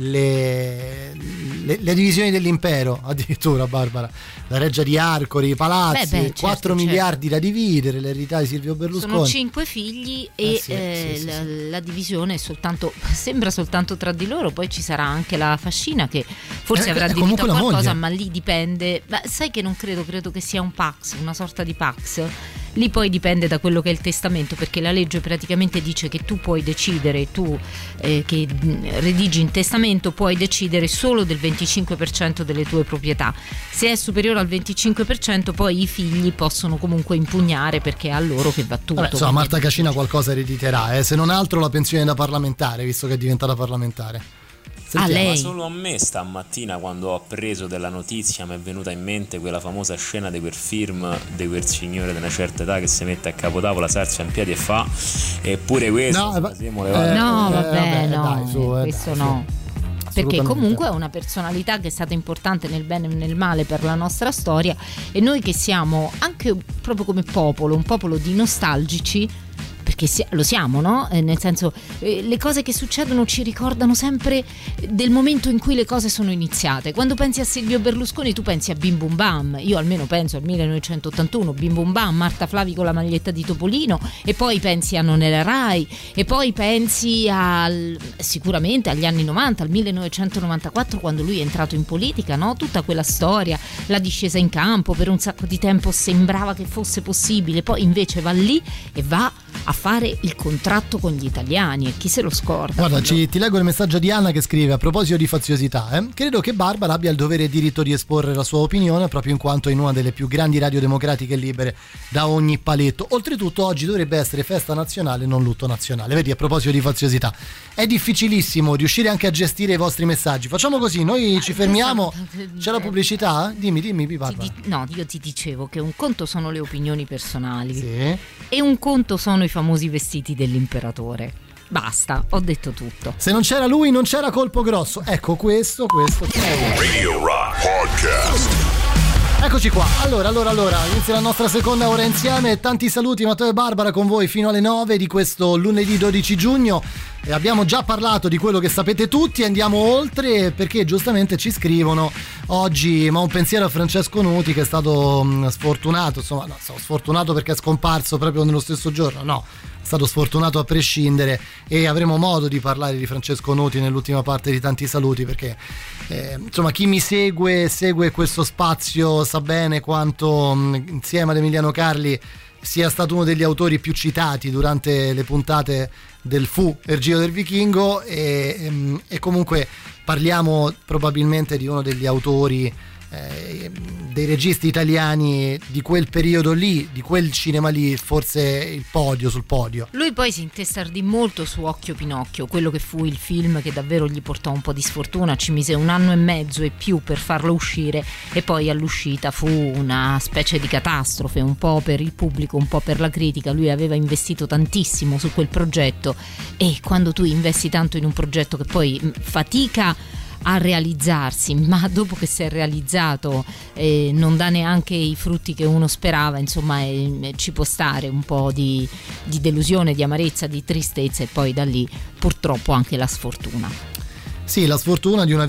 le, le, le divisioni dell'impero, addirittura, Barbara, la Reggia di Arcori, i palazzi, Beh, beh, certo, quattro certo. miliardi da dividere, l'eredità di Silvio Berlusconi. Sono cinque figli e Eh sì, eh, sì, sì, la, sì. la divisione è soltanto, sembra soltanto tra di loro. Poi ci sarà anche la Fascina che forse Eh, avrà è diritto comunque a la qualcosa, moglie. ma lì dipende. Ma sai che non credo, credo che sia un Pax, una sorta di Pax. Lì poi dipende da quello che è il testamento, perché la legge praticamente dice che tu puoi decidere, tu eh, che mh, redigi in testamento puoi decidere solo del venticinque per cento delle tue proprietà. Se è superiore al venticinque per cento poi i figli possono comunque impugnare, perché è a loro che va tutto. Vabbè, insomma, Quindi- Marta Cascina qualcosa erediterà, eh, se non altro la pensione da parlamentare, visto che è diventata parlamentare. Ah, Sentiamo. lei? Ma solo a me stamattina, quando ho appreso della notizia, mi è venuta in mente quella famosa scena di quel film di quel signore di una certa età che si mette a capotavola, s'alza in piedi e fa, eppure questo No, eh, va- Simo le eh, va- No, Eh, vabbè, vabbè, no, dai, su, eh, questo dai, no. su. Perché Assolutamente. comunque è una personalità che è stata importante nel bene e nel male per la nostra storia, e noi che siamo anche proprio come popolo, un popolo di nostalgici, perché si- lo siamo, no? Eh, nel senso, eh, le cose che succedono ci ricordano sempre del momento in cui le cose sono iniziate. Quando pensi a Silvio Berlusconi tu pensi a Bim Bum Bam, io almeno penso al millenovecentottantuno, Bim Bum Bam, Marta Flavi con la maglietta di Topolino, e poi pensi a Non era Rai, e poi pensi al, sicuramente agli anni novanta, al millenovecentonovantaquattro, quando lui è entrato in politica, no? Tutta quella storia, la discesa in campo, per un sacco di tempo sembrava che fosse possibile, poi invece va lì e va a fare il contratto con gli italiani, e chi se lo scorda? Guarda, Quando- ci, ti leggo il messaggio di Anna che scrive: a proposito di faziosità, eh, credo che Barbara abbia il dovere e il diritto di esporre la sua opinione, proprio in quanto in una delle più grandi radio democratiche e libere da ogni paletto. Oltretutto oggi dovrebbe essere festa nazionale, non lutto nazionale. Vedi, a proposito di faziosità, è difficilissimo riuscire anche a gestire i vostri messaggi. Facciamo così, noi ci fermiamo. C'è la pubblicità? Dimmi, dimmi, Ti Barbara. di- no, io ti dicevo che un conto sono le opinioni personali Sì. e un conto sono i famosi vestiti dell'imperatore. Basta, ho detto tutto. Se non c'era lui non c'era colpo grosso. Ecco, questo, questo. Radio Rock Podcast. Eccoci qua. Allora, allora, allora, inizia la nostra seconda ora insieme. Tanti saluti, Matteo e Barbara con voi fino alle nove di questo lunedì dodici giugno. E abbiamo già parlato di quello che sapete tutti, andiamo oltre perché giustamente ci scrivono oggi, ma un pensiero a Francesco Nuti che è stato mh, sfortunato, insomma, no, sfortunato perché è scomparso proprio nello stesso giorno, no. È stato sfortunato a prescindere, e avremo modo di parlare di Francesco Nuti nell'ultima parte di Tanti Saluti, perché eh, insomma chi mi segue segue questo spazio sa bene quanto mh, insieme ad Emiliano Carli sia stato uno degli autori più citati durante le puntate del Fu Ergio del Vichingo, e, e, e comunque parliamo probabilmente di uno degli autori eh, dei registi italiani di quel periodo lì, di quel cinema lì, forse il podio, sul podio. Lui poi si intestardì molto su Occhio Pinocchio, quello che fu il film che davvero gli portò un po' di sfortuna, ci mise un anno e mezzo e più per farlo uscire, e poi all'uscita fu una specie di catastrofe, un po' per il pubblico, un po' per la critica. Lui aveva investito tantissimo su quel progetto, e quando tu investi tanto in un progetto che poi fatica a realizzarsi, ma dopo che si è realizzato eh, non dà neanche i frutti che uno sperava, insomma eh, ci può stare un po' di, di delusione, di amarezza, di tristezza, e poi da lì purtroppo anche la sfortuna. Sì, la sfortuna di una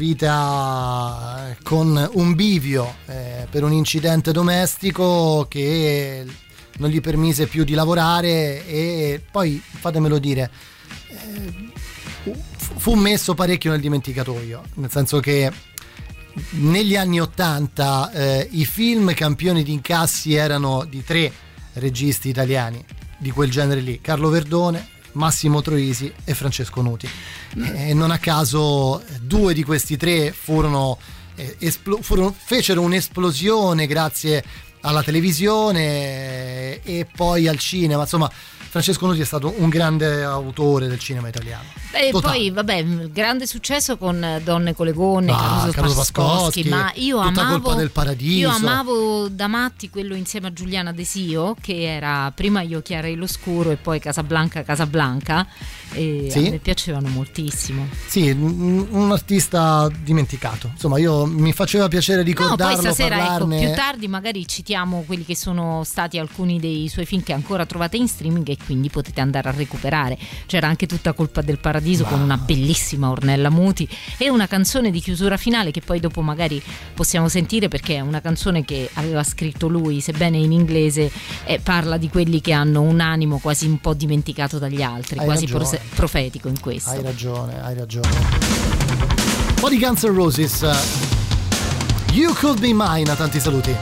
vita con un bivio eh, per un incidente domestico che non gli permise più di lavorare e poi, fatemelo dire, eh, fu messo parecchio nel dimenticatoio, nel senso che negli anni ottanta eh, i film campioni di incassi erano di tre registi italiani di quel genere lì: Carlo Verdone, Massimo Troisi e Francesco Nuti. E non a caso due di questi tre furono, eh, esplo- furono fecero un'esplosione grazie alla televisione e poi al cinema. Insomma, Francesco Nuti è stato un grande autore del cinema italiano. E poi vabbè, grande successo con Donne con le gonne, ah, Caruso, Caruso Pascoschi, Pascoschi, ma io Tutta amavo colpa del paradiso. Io amavo da matti quello insieme a Giuliana Desio, che era prima Io Chiara e l'Oscuro e poi Casablanca Casablanca, e sì? a me piacevano moltissimo. Sì, un, un artista dimenticato. Insomma, io mi faceva piacere ricordarlo, no, poi stasera, parlarne. ecco, più tardi magari citiamo quelli che sono stati alcuni dei suoi film che ancora trovate in streaming e quindi potete andare a recuperare. C'era anche Tutta colpa del paradiso, ma con una bellissima Ornella Muti e una canzone di chiusura finale che poi dopo magari possiamo sentire, perché è una canzone che aveva scritto lui, sebbene in inglese, eh, parla di quelli che hanno un animo quasi un po' dimenticato dagli altri. Hai quasi prose- profetico in questo. Hai ragione, hai ragione. Un po' di Guns N' Roses, You Could Be Mine, tanti saluti.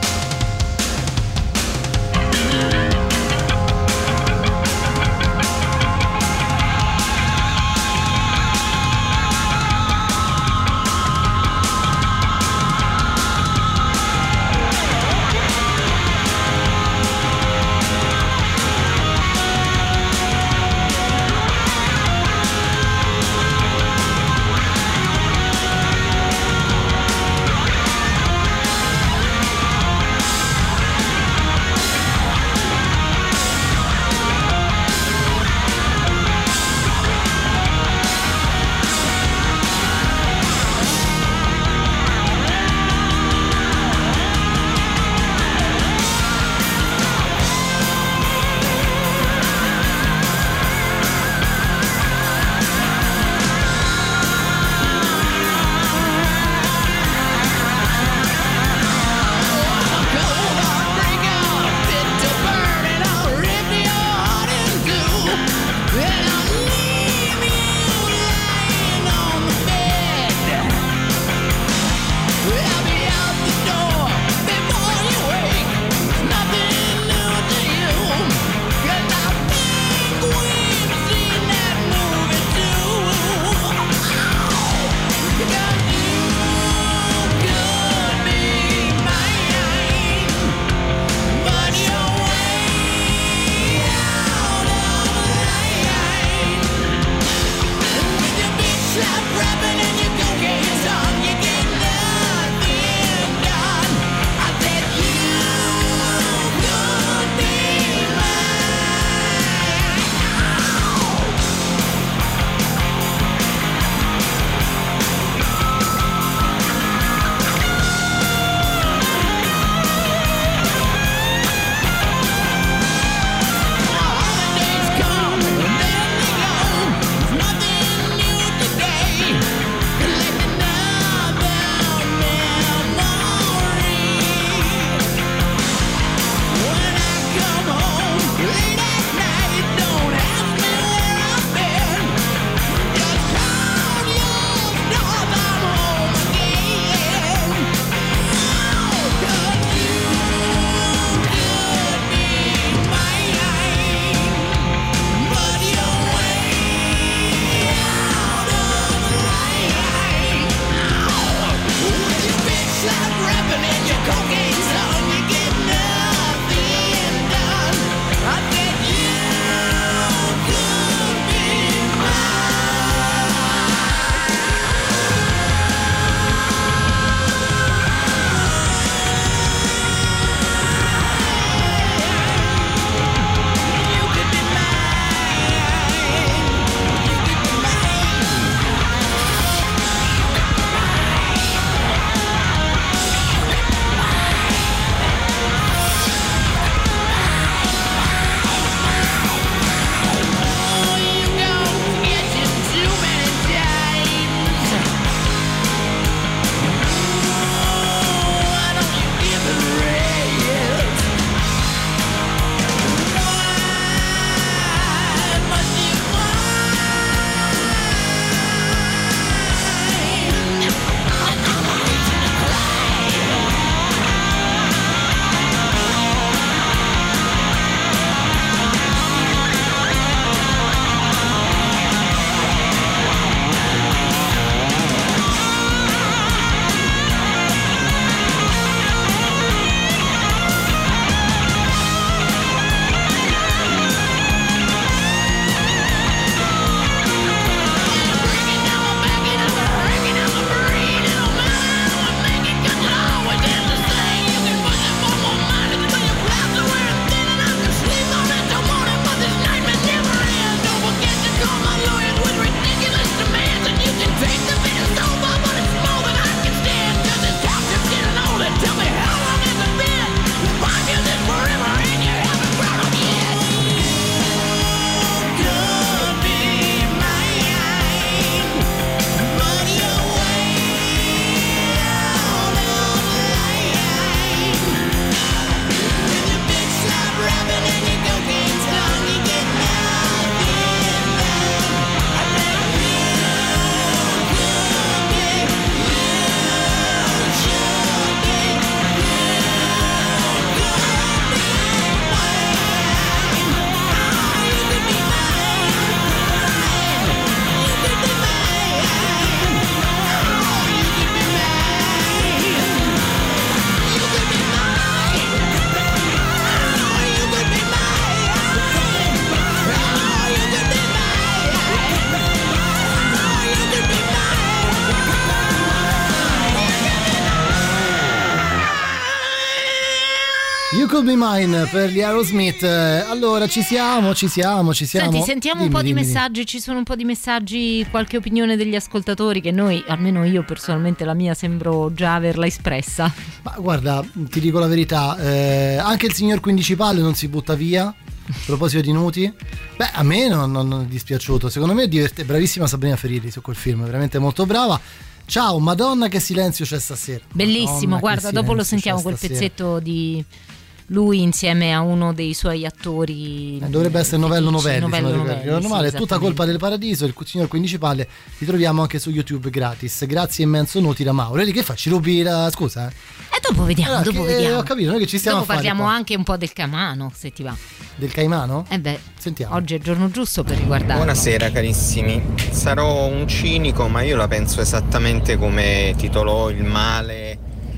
You Could Be Mine per gli Aerosmith. Allora ci siamo, ci siamo, ci siamo. Senti, sentiamo dimmi, un po' dimmi, di messaggi. Ci sono un po' di messaggi, qualche opinione degli ascoltatori che noi, almeno io personalmente la mia, sembro già averla espressa. Ma guarda, ti dico la verità, eh, anche il signor quindici palle non si butta via. A proposito di nuti, beh, a me non, non, non è dispiaciuto. Secondo me è divert- bravissima Sabrina Ferilli su quel film, veramente molto brava. Ciao, Madonna che silenzio c'è stasera. Bellissimo, Madonna, guarda, dopo lo silenzio sentiamo c'è quel stasera. pezzetto di lui insieme a uno dei suoi attori. Eh, dovrebbe essere Novello Novelli, Novello se non Novelli, ricordo sì, male. È tutta esattamente. colpa del paradiso. Il signor quindici palle li troviamo anche su YouTube gratis. Grazie immenso Nuti da Mauro. E che fa? Ci rubi la scusa? Eh? E dopo vediamo, Allora, dopo che- vediamo. ho capito, noi che ci stiamo dopo a fare parliamo qua? anche un po' del Camano, se ti va. Del Caimano? Eh beh, Sentiamo. oggi è il giorno giusto per riguardarlo. Buonasera carissimi, sarò un cinico ma io la penso esattamente come titolò Il Male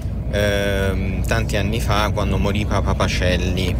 ehm, tanti anni fa quando morì Papa Pacelli.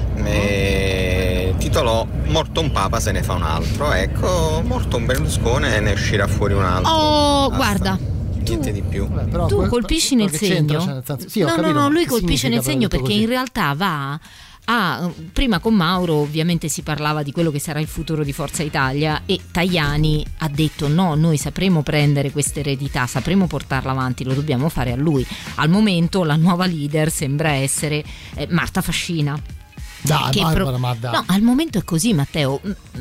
E titolò Morto un Papa se ne fa un altro, ecco, morto un Berlusconi e ne uscirà fuori un altro. Oh, Basta. guarda, Niente di più. Vabbè, però tu que- colpisci però nel che c'entra? segno. Cioè, nel senso- sì, ho no, capito, no, no, ma lui che colpisce nel significa segno però perché detto in realtà va a, prima con Mauro ovviamente si parlava di quello che sarà il futuro di Forza Italia e Tajani ha detto no, noi sapremo prendere questa eredità, sapremo portarla avanti, lo dobbiamo fare a lui. Al momento la nuova leader sembra essere eh, Marta Fascina. Dai, Che Barbara, pro- ma dai. No, al momento è così, Matteo.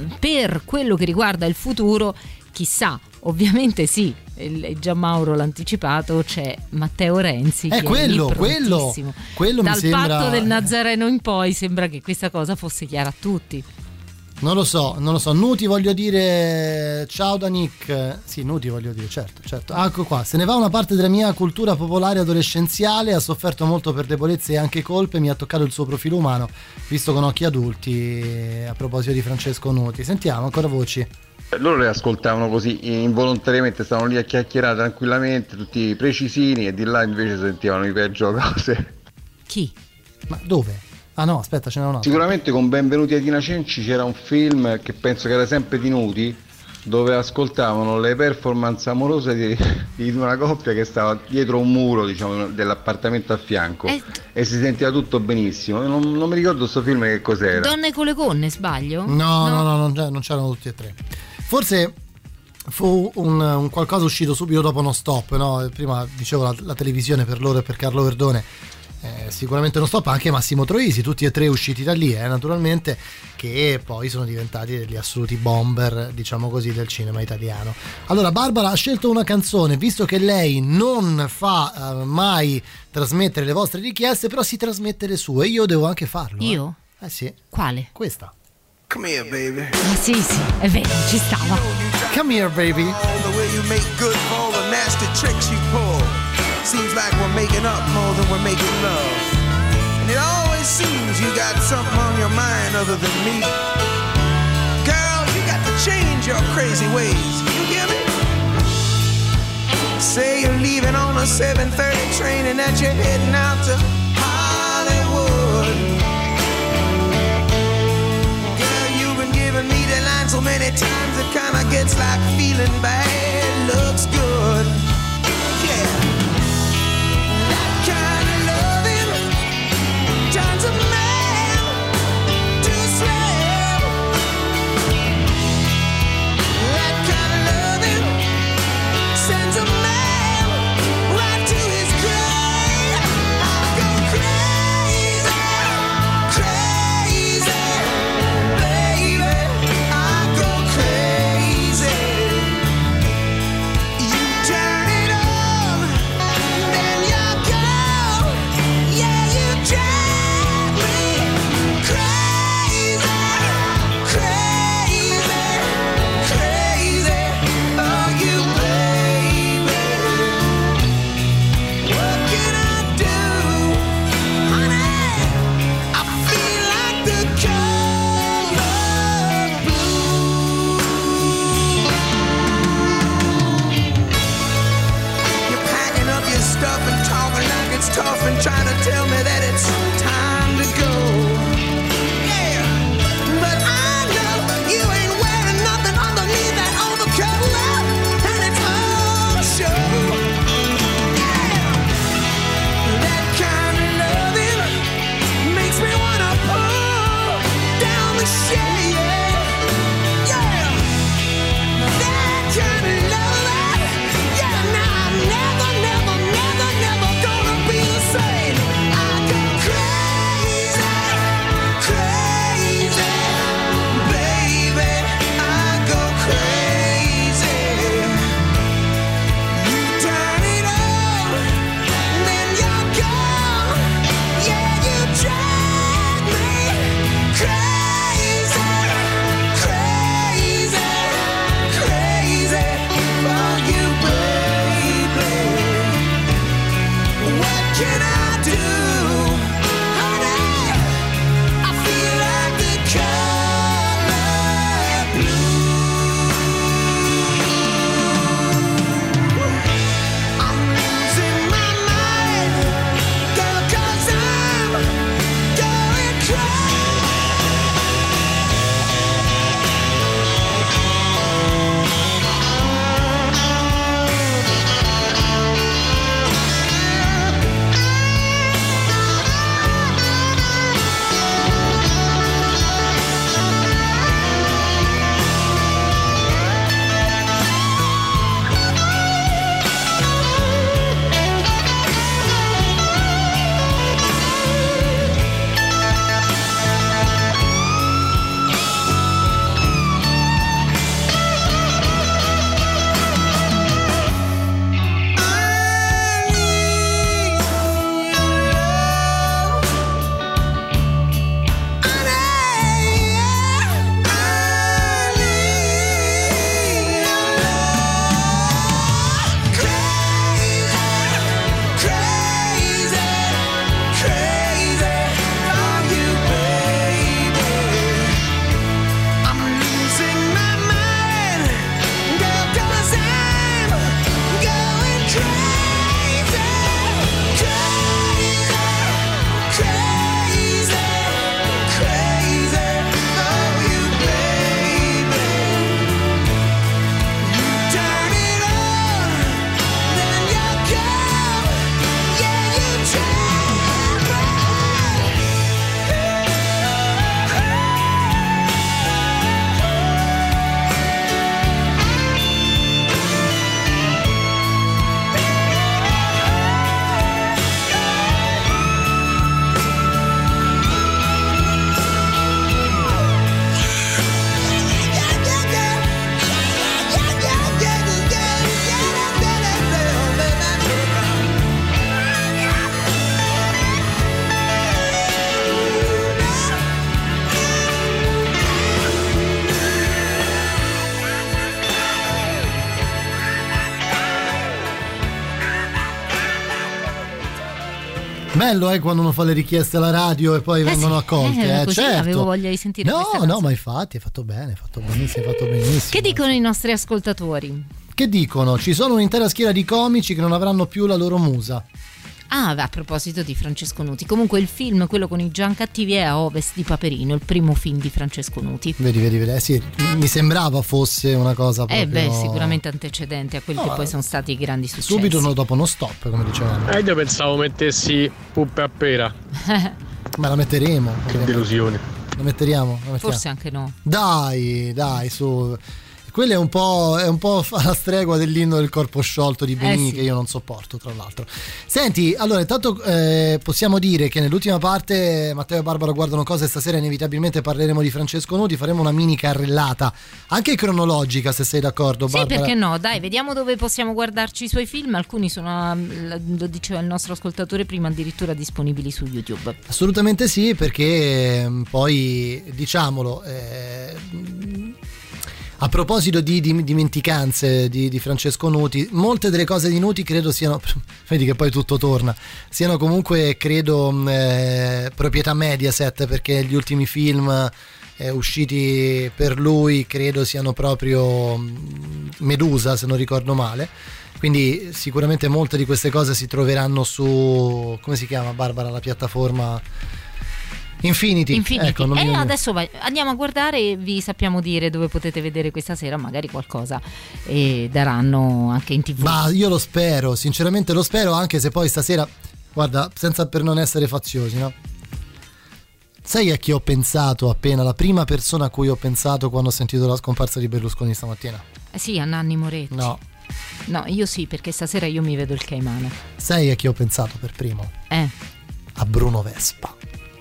Per quello che riguarda il futuro, chissà, ovviamente sì, il- il Gianmauro l'ha anticipato, c'è Matteo Renzi Eh, che quello, è lì quello, prontissimo. quello mi Dal sembra- patto del Nazareno in poi sembra che questa cosa fosse chiara a tutti. Non lo so, non lo so. Nuti voglio dire. Ciao da Nick. Sì, Nuti voglio dire, certo, certo. Ecco qua. Se ne va una parte della mia cultura popolare adolescenziale, ha sofferto molto per debolezze e anche colpe, mi ha toccato il suo profilo umano, visto con occhi adulti. A proposito di Francesco Nuti. Sentiamo ancora voci. Loro le ascoltavano così involontariamente, stavano lì a chiacchierare tranquillamente, tutti precisini, e di là invece sentivano i peggio cose. Chi? Ma dove? Ah no, aspetta, ce n'è un altro. Sicuramente con Benvenuti a Tina Cenci c'era un film che penso che era sempre di Nuti, dove ascoltavano le performance amorose di, di una coppia che stava dietro un muro, diciamo, dell'appartamento a fianco, Eh, e si sentiva tutto benissimo. Non, non mi ricordo sto film che cos'era. Donne con le gonne, sbaglio? No, no, no, non, non c'erano tutti e tre. Forse fu un, un qualcosa uscito subito dopo Non Stop, no? Prima dicevo la, la televisione per loro e per Carlo Verdone. Eh, sicuramente Non Stop, anche Massimo Troisi, tutti e tre usciti da lì, eh, naturalmente, che poi sono diventati degli assoluti bomber, diciamo così, del cinema italiano. Allora Barbara ha scelto una canzone, visto che lei non fa eh, mai trasmettere le vostre richieste, però si trasmette le sue, io devo anche farlo. eh. Io? Eh sì, Quale? questa. Come here, baby. Ah, sì, sì, è vero, ci stava. Come here, baby. All the way you make good for all the nasty tricks you pull. Seems like we're making up more than we're making love. And it always seems you got something on your mind other than me. Girl, you got to change your crazy ways. You hear me? Say you're leaving on a seven thirty train and that you're heading out to Hollywood. Girl, you've been giving me the line so many times it kinda gets like feeling bad looks good. Yeah. Kind of loving turns a man to a slave. That kind of loving sends a man right to his grave. I go crazy, crazy, baby. I go crazy. You turn it on, then you go. Yeah, you drive me crazy, crazy, crazy. Oh, you baby. What can I do, honey? I feel like the color blue. You're packing up your stuff and talking like it's tough and trying to tell me that it's time to go. Yeah, but I know you ain't wearing nothing underneath that overcoat, and it's all a show. Yeah, that kind of loving makes me wanna Bello è eh, quando uno fa le richieste alla radio e poi Eh vengono sì, accolte, eh, eh, così certo. avevo voglia di sentire No, questa no, canzone. ma infatti hai fatto bene, hai fatto benissimo, hai fatto benissimo. Che dicono i nostri ascoltatori? Che dicono? Ci sono un'intera schiera di comici che non avranno più la loro musa. Ah, a proposito di Francesco Nuti, comunque il film, quello con i Gian Cattivi, è A Ovest di Paperino, il primo film di Francesco Nuti. Vedi, vedi, vedi, eh, sì, mi sembrava fosse una cosa proprio... Eh beh, sicuramente antecedente a quelli No, che poi sono stati i grandi successi. Subito uno dopo uno stop, come dicevamo. Eh, io pensavo mettessi Puppe a pera. Ma la metteremo. Che delusione. La metteriamo? La mettiamo. Forse anche no. Dai, dai, su. Quello è un po', è un po' la stregua dell'inno del corpo sciolto di Benigni, Eh sì. che io non sopporto, tra l'altro. Senti, allora intanto eh, possiamo dire che nell'ultima parte Matteo e Barbara guardano cose, stasera inevitabilmente parleremo di Francesco Nuti, faremo una mini carrellata, anche cronologica, se sei d'accordo, Sì, Barbara. perché no? Dai, vediamo dove possiamo guardarci i suoi film. Alcuni sono, lo diceva il nostro ascoltatore prima, addirittura disponibili su YouTube. Assolutamente sì, perché ehm, poi diciamolo, eh, a proposito di, di dimenticanze di, di Francesco Nuti, molte delle cose di Nuti credo siano, vedi che poi tutto torna, siano comunque credo eh, proprietà Mediaset, perché gli ultimi film eh, usciti per lui credo siano proprio mh, Medusa, se non ricordo male. Quindi sicuramente molte di queste cose si troveranno su, come si chiama, Barbara, la piattaforma Infinity. Infinity. Ecco, non e mi- adesso vai, andiamo a guardare e vi sappiamo dire dove potete vedere questa sera magari qualcosa e daranno anche in tv. Ma io lo spero, sinceramente lo spero, anche se poi stasera, guarda, senza per non essere faziosi, no? Sai a chi ho pensato appena, la prima persona a cui ho pensato quando ho sentito la scomparsa di Berlusconi stamattina? Eh sì, a Nanni Moretti. No. No, io sì, perché stasera io mi vedo il Caimano. Sai a chi ho pensato per primo? Eh. A Bruno Vespa.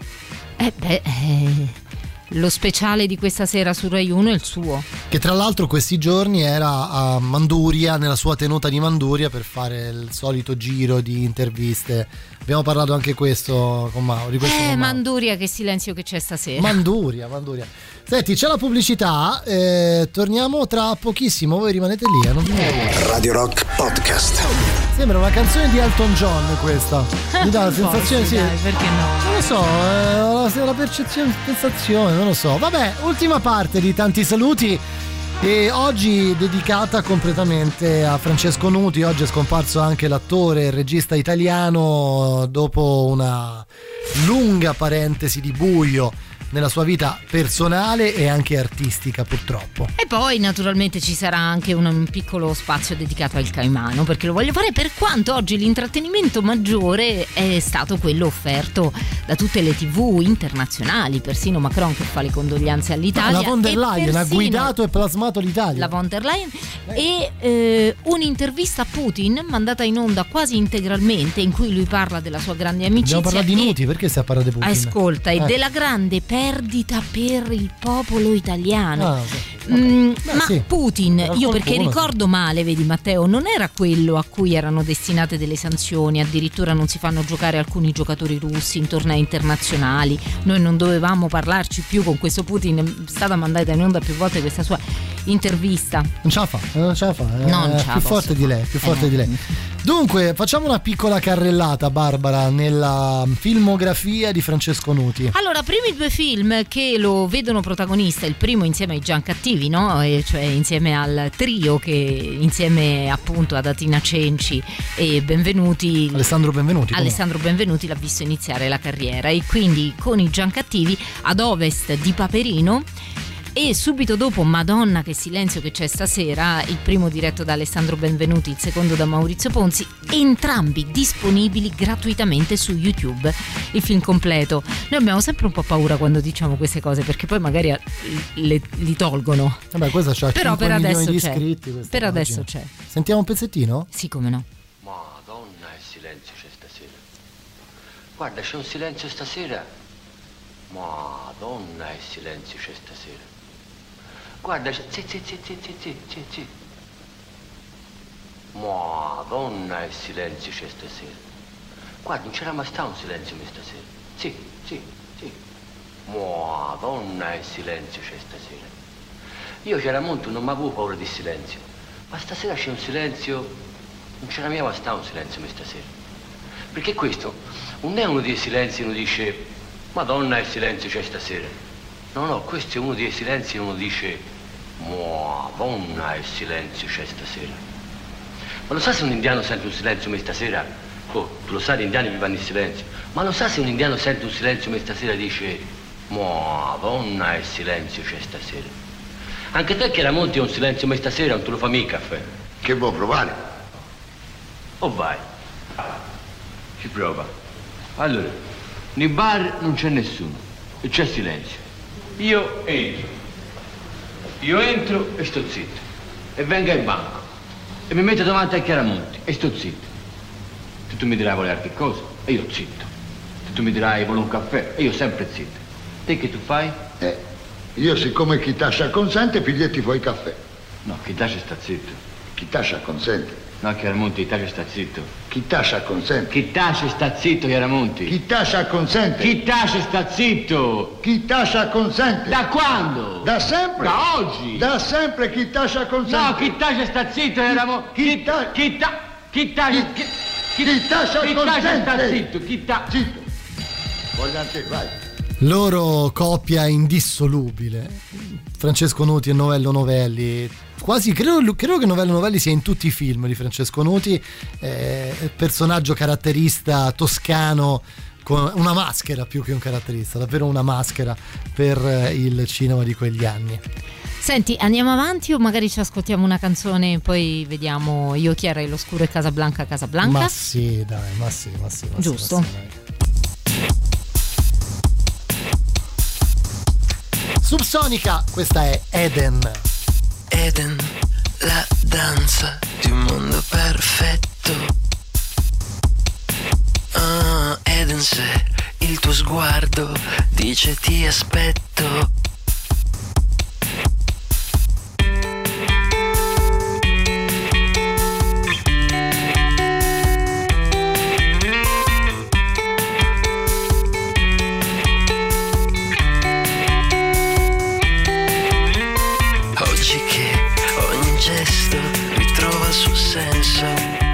Eh beh, eh, lo speciale di questa sera su Rai uno è il suo. Che tra l'altro questi giorni era a Manduria, nella sua tenuta di Manduria, per fare il solito giro di interviste. Abbiamo parlato anche questo con Mauro, di questo Eh, con Mauro. Manduria, che silenzio che c'è stasera. Manduria, Manduria. Senti, c'è la pubblicità, eh, torniamo tra pochissimo, voi rimanete lì, eh, non vi muovete. Radio Rock Podcast. Sembra una canzone di Elton John questa. Mi dà la Un po', sensazione, sì, sì. dai, perché no? Non lo so, eh, la, la percezione, sensazione, non lo so. Vabbè, ultima parte di tanti saluti. E oggi dedicata completamente a Francesco Nuti. Oggi è scomparso anche l'attore e il regista italiano dopo una lunga parentesi di buio nella sua vita personale e anche artistica, purtroppo. E poi naturalmente ci sarà anche un, un piccolo spazio dedicato al Caimano, perché lo voglio fare, per quanto oggi l'intrattenimento maggiore è stato quello offerto da tutte le tv internazionali, persino Macron che fa le condoglianze all'Italia. La von der e Leyen ha persino guidato e plasmato l'Italia. la von der Leyen e eh, un'intervista a Putin mandata in onda quasi integralmente, in cui lui parla della sua grande amicizia. Abbiamo parlato di e- Nuti, perché stiamo parlando di Putin? Ascolta, e Eh. della grande perdita per il popolo italiano. Ah, sì. Mm, Beh, ma sì. Putin, Per io perché qualcuno, ricordo male, vedi Matteo, non era quello a cui erano destinate delle sanzioni, addirittura non si fanno giocare alcuni giocatori russi in tornei internazionali, noi non dovevamo parlarci più con questo Putin, è stata mandata in onda più volte questa sua intervista. Non ce la fa, non ce la fa. eh, Non ce la più posso forte di lei, più forte Eh. di lei. Dunque, facciamo una piccola carrellata, Barbara, nella filmografia di Francesco Nuti. Allora, primi due film che lo vedono protagonista, il primo insieme ai Gian Cattivi, no? E cioè insieme al trio che insieme appunto ad Atina Cenci e Benvenuti, Alessandro Benvenuti. come no? Alessandro Benvenuti l'ha visto iniziare la carriera, e quindi con i Gian Cattivi, Ad Ovest di Paperino, e subito dopo Madonna che silenzio che c'è stasera, il primo diretto da Alessandro Benvenuti, il secondo da Maurizio Ponzi, entrambi disponibili gratuitamente su YouTube, il film completo. Noi abbiamo sempre un po' paura quando diciamo queste cose, perché poi magari le, li tolgono. Vabbè, questa c'ha Però cinque per milioni adesso di c'è. iscritti. questa Per adesso pagina. c'è. Sentiamo un pezzettino? Sì, come no. Madonna, che silenzio c'è stasera. Guarda, c'è un silenzio stasera. Madonna, che silenzio c'è stasera. Guarda, c'è... Sì, sì, sì, sì, sì, sì, sì, sì. Madonna, che silenzio c'è stasera. Guarda, non c'era mai stato un silenzio me stasera. Sì, sì, sì. Madonna, che silenzio c'è stasera. Io c'era molto, non mi avevo paura di silenzio. Ma stasera c'è un silenzio... Non c'era mai stato un silenzio me stasera. Perché questo non è uno dei silenzi che uno dice Madonna, il silenzio c'è stasera. No, no, questo è uno dei silenzi che uno dice Madonna, il silenzio c'è stasera. Ma lo sa se un indiano sente un silenzio come stasera? Oh, tu lo sai, gli indiani vivono in silenzio. Ma lo sa se un indiano sente un silenzio come stasera dice Madonna, il silenzio c'è stasera. Anche te Chiaramonti è un silenzio come stasera, non te lo fa mica il caffè. Che vuoi provare? Oh vai. Ci prova. Allora, nei bar non c'è nessuno e c'è silenzio. Io entro. Io entro e sto zitto. E vengo in banco. E mi metto davanti a Chiaramonti e sto zitto. Se tu mi dirai voler che cosa? E io zitto. Se tu mi dirai vuole un caffè? E io sempre zitto. Te che tu fai? Eh, io siccome chi tascia consente, piglietti fuori caffè. No, chi tascia sta zitto. Chi tascia consente. No, Chiaramonti, chi tascia sta zitto. Chi tascia consente. Chi tascia sta zitto, Chiaramonti. Chi tascia consente. Chi tascia sta zitto. Chi tascia consente. Da quando? Da sempre. Da oggi. Da sempre chi tascia consente. No, chi tascia sta zitto, Chiaramonti. Chi ta... Chi ta... Chi tascia... Chi, chi, chi tascia chi consente. Chi tascia sta zitto, chi ta... Zitto. Voglio anche, vai. Loro coppia indissolubile, Francesco Nuti e Novello Novelli. Quasi credo, credo che Novello Novelli sia in tutti i film di Francesco Nuti, eh, personaggio caratterista toscano con una maschera più che un caratterista, davvero una maschera per il cinema di quegli anni. Senti, andiamo avanti o magari ci ascoltiamo una canzone e poi vediamo Io, Chiara e l'Oscuro e Casablanca Casablanca? Ma sì, dai, ma sì, ma sì, ma giusto. Sì, ma sì, Subsonica, questa è Eden. Eden, la danza di un mondo perfetto. Ah, Eden, se il tuo sguardo dice ti aspetto. Senso.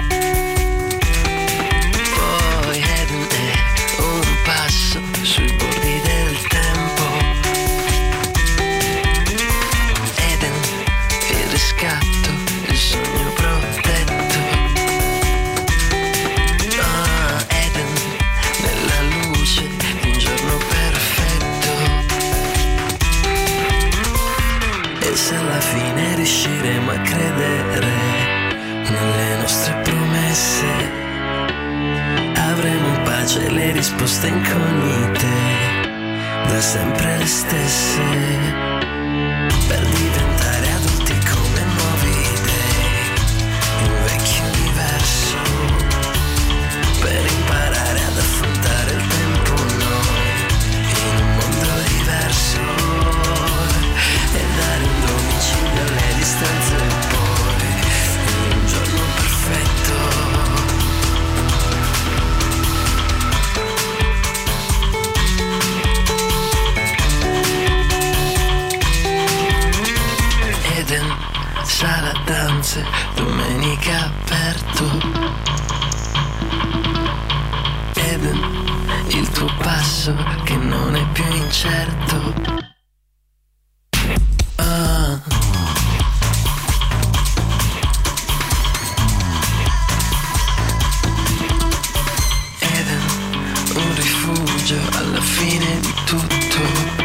Poi Eden è un passo sui bordi del tempo. Eden, il riscatto, il sogno protetto. Ah, Eden, nella luce di un giorno perfetto. E se alla fine riusciremo a credere nelle nostre promesse, avremo pace e le risposte incognite, da sempre le stesse, per diventare adulti come nuove idee, in un vecchio universo, per imparare ad affrontare il tempo noi, in un mondo diverso, e dare un domicilio alle distanze e poi giorno perfetto. Eden, sala danze, domenica aperto. Eden, il tuo passo che non è più incerto. Ah. Alla fine di tutto.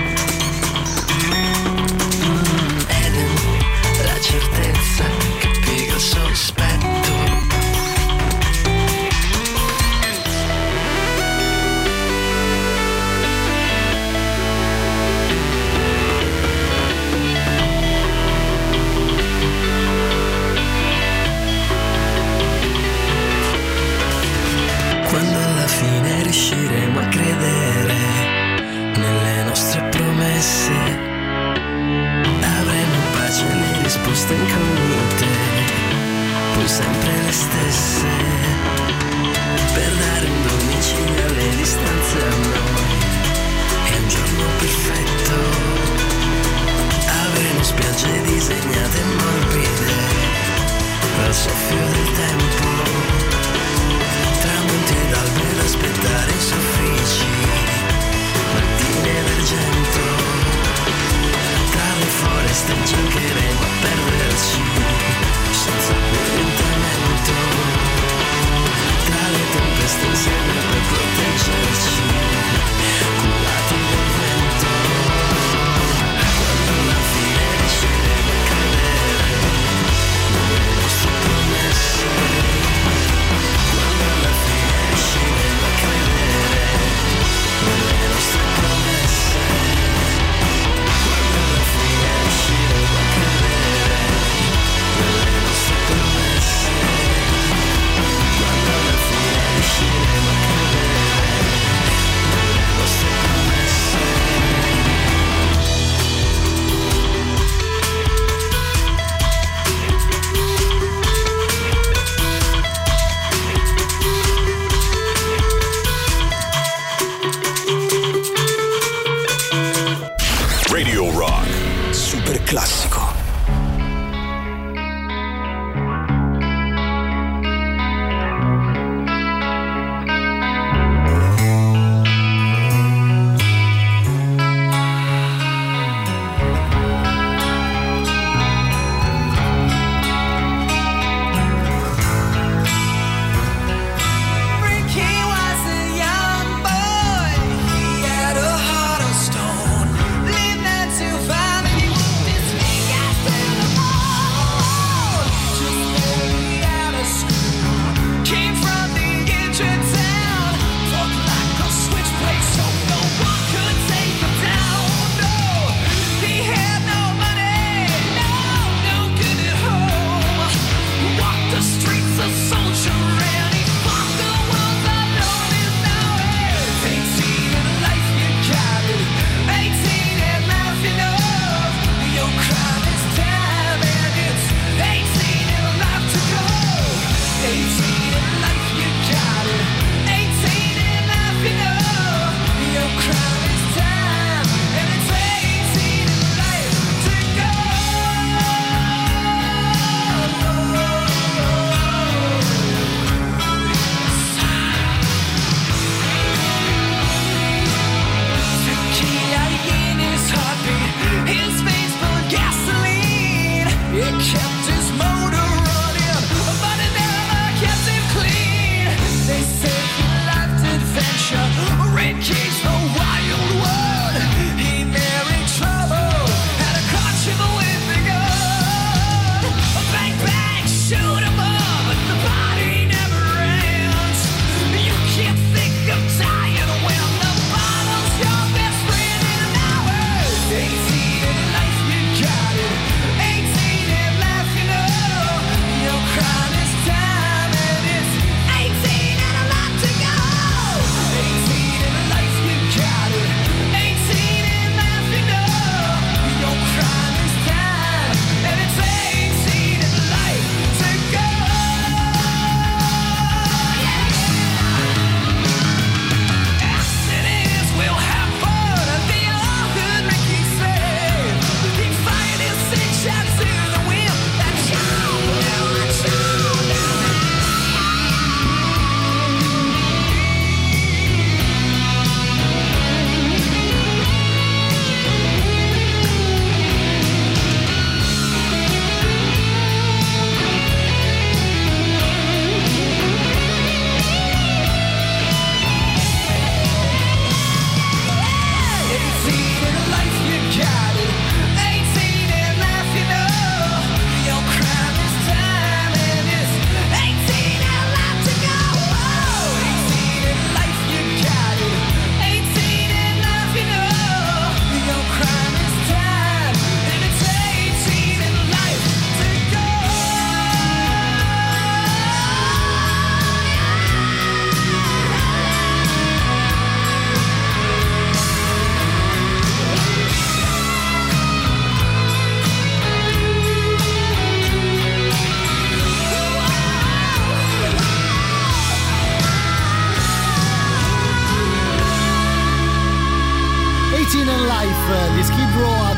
mm, Eden, la certezza che piega il sospetto. Quando alla fine riusciremo a credere nelle nostre promesse, avremo pace e le risposte incognite, poi sempre le stesse, per dare un domicilio alle distanze a noi. È un giorno perfetto, avremo spiagge disegnate e morbide dal soffio del tempo, tramonti ed alberi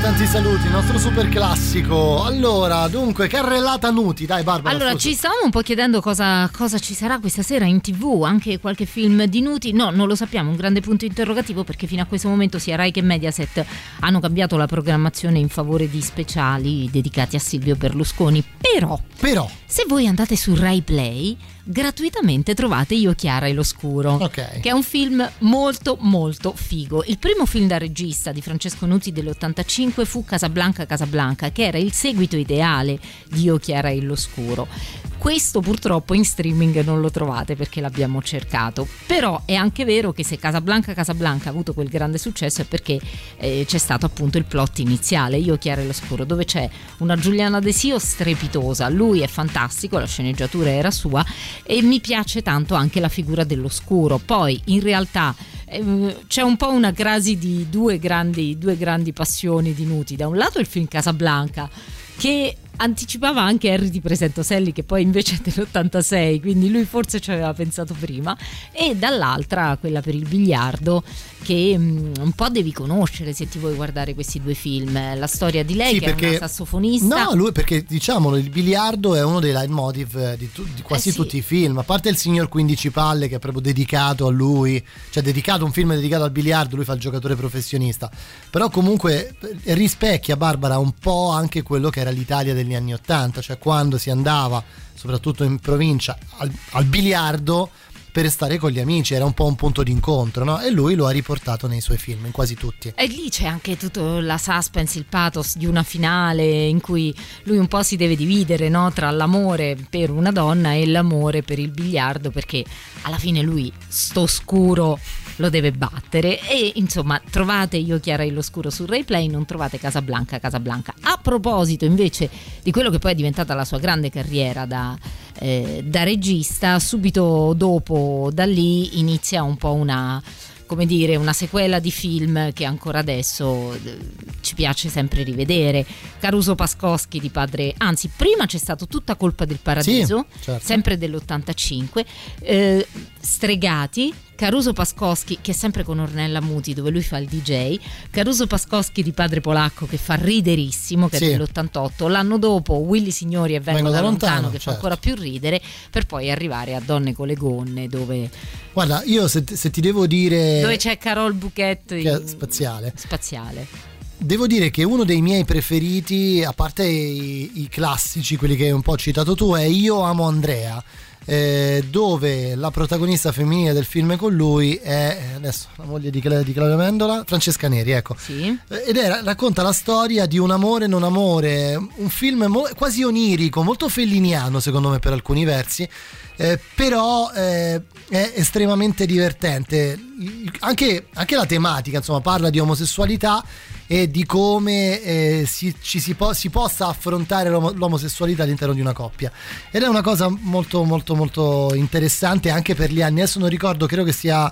Tanti saluti, il nostro super classico. Allora, dunque, carrellata Nuti, dai Barbara. Allora, scusa. ci stavamo un po' chiedendo cosa, cosa ci sarà questa sera in tivù, anche qualche film di Nuti. No, non lo sappiamo, un grande punto interrogativo, perché fino a questo momento sia Rai che Mediaset hanno cambiato la programmazione in favore di speciali dedicati a Silvio Berlusconi. Però, Però. se voi andate su Rai Play, gratuitamente trovate Io, Chiara e l'Oscuro, Ok. che è un film molto molto figo. Il primo film da regista di Francesco Nuti dell'ottantacinque fu Casablanca Casablanca, che era il seguito ideale di Io, Chiara e l'Oscuro. Questo purtroppo in streaming non lo trovate perché l'abbiamo cercato, però è anche vero che se Casablanca Casablanca ha avuto quel grande successo è perché eh, c'è stato appunto il plot iniziale, Io, Chiara e l'Oscuro, dove c'è una Giuliana Desio strepitosa, lui è fantastico, la sceneggiatura era sua e mi piace tanto anche la figura dell'oscuro. Poi in realtà eh, c'è un po' una crasi di due grandi, due grandi passioni di Nuti. Da un lato il film Casablanca, che anticipava anche Harry ti presento Sally, che poi invece è dell'ottantasei, quindi lui forse ci aveva pensato prima, e dall'altra quella per il biliardo, che mh, un po' devi conoscere se ti vuoi guardare questi due film. La storia di lei, Sì, che perché- è una sassofonista. No, lui perché diciamolo, il biliardo è uno dei leitmotiv di, tu- di quasi Eh sì. tutti i film, a parte il signor quindici palle che è proprio dedicato a lui, cioè dedicato un film dedicato al biliardo, lui fa il giocatore professionista, però comunque eh, rispecchia, Barbara, un po' anche quello che era l'Italia degli anni ottanta, cioè quando si andava soprattutto in provincia al, al biliardo per stare con gli amici, era un po' un punto d'incontro, no? E lui lo ha riportato nei suoi film, in quasi tutti. E lì c'è anche tutta la suspense, il pathos di una finale in cui lui un po' si deve dividere, no? Tra l'amore per una donna e l'amore per il biliardo, perché alla fine lui sto scuro lo deve battere. E insomma, trovate Io, Chiara e l'Oscuro su Rai Play, non trovate Casablanca Casablanca. A proposito invece di quello che poi è diventata la sua grande carriera da, eh, da regista, subito dopo da lì inizia un po' una, come dire, una sequela di film che ancora adesso eh, ci piace sempre rivedere. Caruso Pascoschi di padre, anzi prima c'è stato Tutta colpa del paradiso, Sì, certo. sempre dell'ottantacinque, eh, Stregati, Caruso Pascoschi, che è sempre con Ornella Muti, dove lui fa il D J, Caruso Pascoschi di padre polacco, che fa riderissimo, che Sì. è dell'ottantotto, l'anno dopo Willy Signori e Vengo, Vengo da da lontano, lontano, che fa certo. ancora più ridere, per poi arrivare a Donne con le gonne, dove, Guarda, io se, se ti devo dire dove c'è Carol Bouquet che è spaziale, spaziale. devo dire che uno dei miei preferiti, a parte i, i classici, quelli che hai un po' citato tu, è Io amo Andrea, eh, dove la protagonista femminile del film con lui è, adesso la moglie di, Cla- di Claudio Mendola, Francesca Neri, ecco. Sì. Eh, ed è, racconta la storia di un amore non amore, un film mo- quasi onirico, molto felliniano secondo me per alcuni versi, eh, però eh, è estremamente divertente. Il- Anche, anche la tematica, insomma, parla di omosessualità e di come eh, si, ci si, po- si possa affrontare l'omo- l'omosessualità all'interno di una coppia, ed è una cosa molto molto molto interessante anche per gli anni. Adesso non ricordo, credo che sia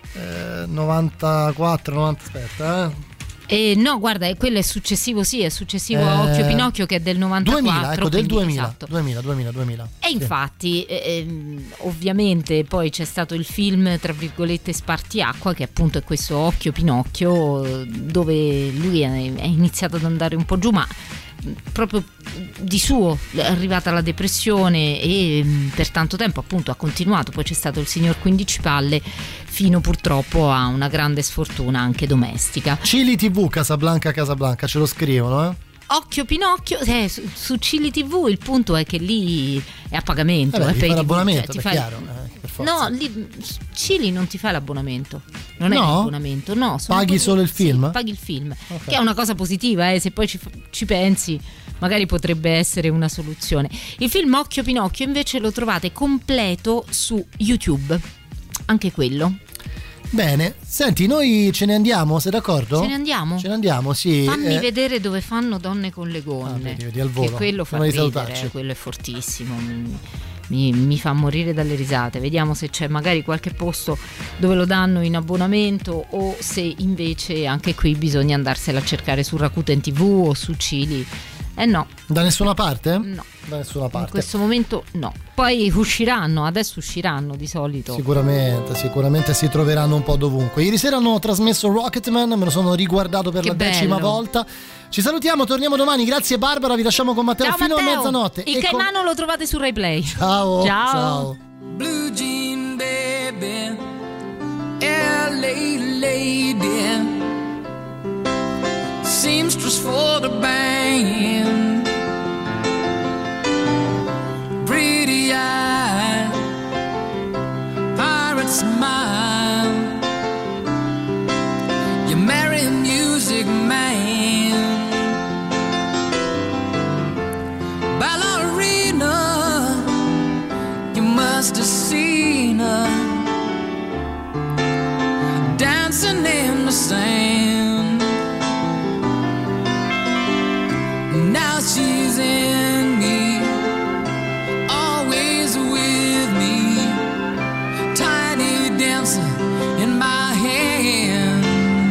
eh, novantaquattro novanta, aspetta eh. Eh, no, guarda, eh, quello è successivo, sì, è successivo a Eh, Occhio Pinocchio, che è del novantaquattro. duemila, ecco, del quindi, duemila, esatto. duemila, duemila, duemila. E Sì. infatti, eh, ehm, ovviamente, poi c'è stato il film, tra virgolette, Spartiacqua, che appunto è questo Occhio Pinocchio, eh, dove lui è, è iniziato ad andare un po' giù, ma mh, proprio di suo è arrivata la depressione e mh, per tanto tempo appunto ha continuato. Poi c'è stato il signor quindici palle, fino purtroppo a una grande sfortuna anche domestica. Cili tivù, Casablanca Casablanca, ce lo scrivono, eh? Occhio Pinocchio, eh, su, su Cili tivù il punto è che lì è a pagamento, Vabbè, eh, devi per fare i- l'abbonamento, cioè, ti è fai- chiaro, eh, per forza. No, lì Cili non ti fa l'abbonamento, non è No? l'abbonamento, no, sono Paghi quelli- solo il sì, film? paghi il film, Ok. che è una cosa positiva, eh, se poi ci, fa- ci pensi magari potrebbe essere una soluzione. Il film Occhio Pinocchio invece lo trovate completo su YouTube, anche quello. Bene, senti, noi ce ne andiamo, sei d'accordo? Ce ne andiamo? Ce ne andiamo, sì. Fammi eh, vedere dove fanno Donne con le gonne. Ah, vedi, vedi, al volo. Che quello fa Prima di ridere, salutarci. quello è fortissimo. Mi, mi- mi fa morire dalle risate. Vediamo se c'è magari qualche posto dove lo danno in abbonamento, o se invece anche qui bisogna andarsela a cercare su Rakuten tivù o su Cili. Eh no. Da nessuna parte? No. da nessuna parte. In questo momento no. Poi usciranno, adesso usciranno di solito. Sicuramente, sicuramente si troveranno un po' dovunque. Ieri sera hanno trasmesso Rocketman, me lo sono riguardato per Che la decima bello. volta. Ci salutiamo, torniamo domani. Grazie Barbara, vi lasciamo con Matteo Ciao fino Matteo. a mezzanotte. Il E con- Caimano lo trovate su Rai Play. Ciao. Ciao. Ciao. Blue jean baby, L A lady, seamstress for the band, pretty eye, pirate smile, you marry a music man, ballerina, you must have seen her dancing in the sand. Now she's in me, always with me, tiny dancer in my hand.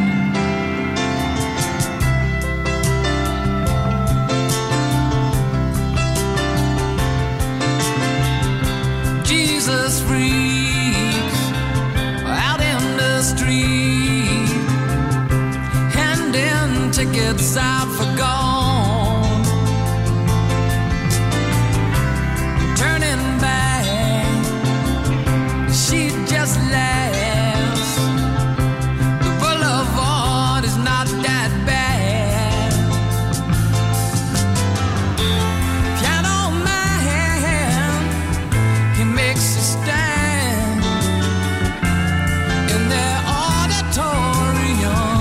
Jesus freaks out in the street, handing tickets out for gone, turning back, she just laughs. The boulevard is not that bad. Piano man, he makes a stand in their auditorium,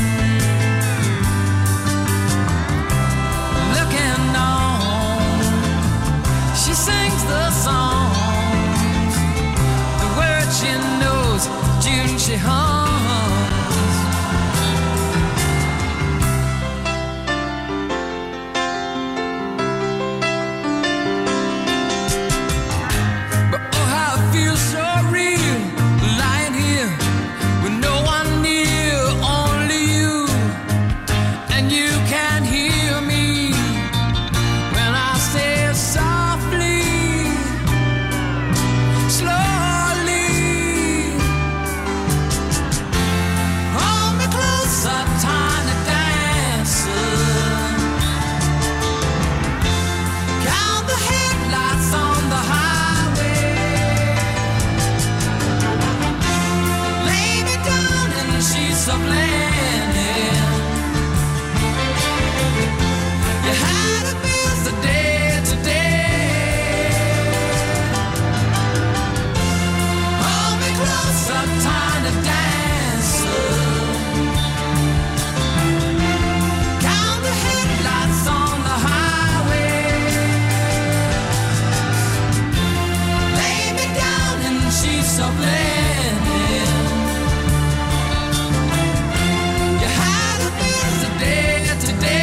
looking on. She sings the songs, the words she knows, June she hums. But oh, how it feels so real, lying here with no one near, only you, and you can't hear me when I say softly, slowly, hold me closer, tiny dancer, count the headlights on the highway, lay me down in the sheets of linen. You had a busy day today. Hold me closer, tiny dancer. Count the headlights on the highway. Lay me down in the sheets of linen. You had a busy day today.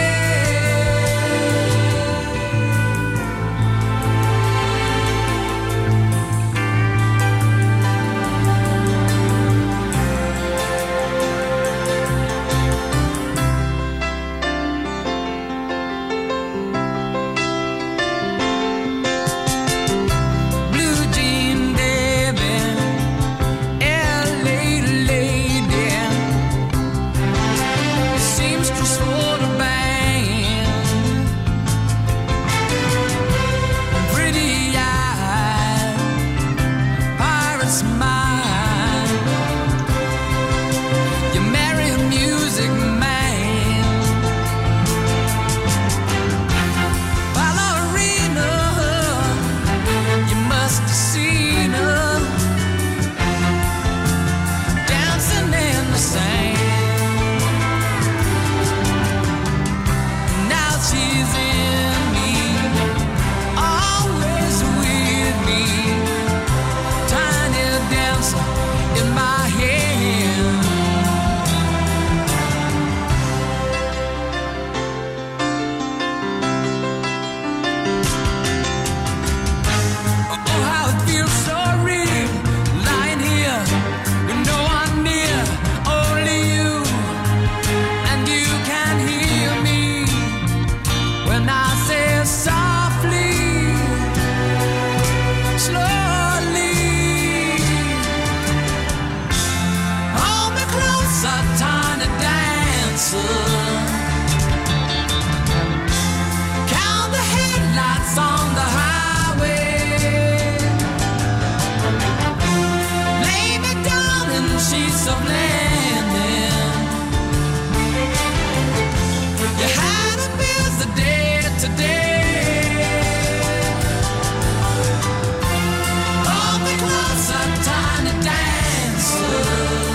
Blue jean baby, L A lady, seamstress for the band, pretty eye, pirate smile, you marry a music man, ballerina, you must have seen her dancing in the sand. Now she's in me, always with me, tiny dancer chance of landing. You had to build the day today. All the clubs are tiny dancers.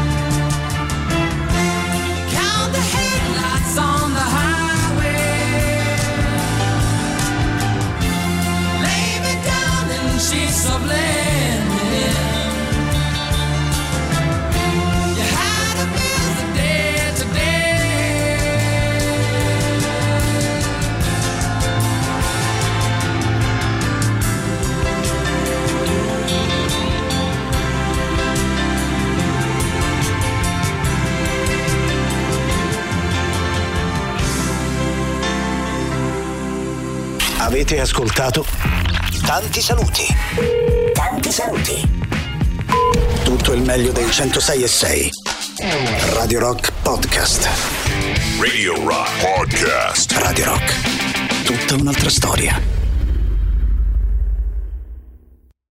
Count the headlights on the highway. Lay me down in sheets of landing. You had to build the day today. Avete ascoltato Tanti saluti. Tanti saluti. Tutto il meglio dei centosei e sei. Radio Rock Podcast. Radio Rock Podcast. Radio Rock. Tutta un'altra storia.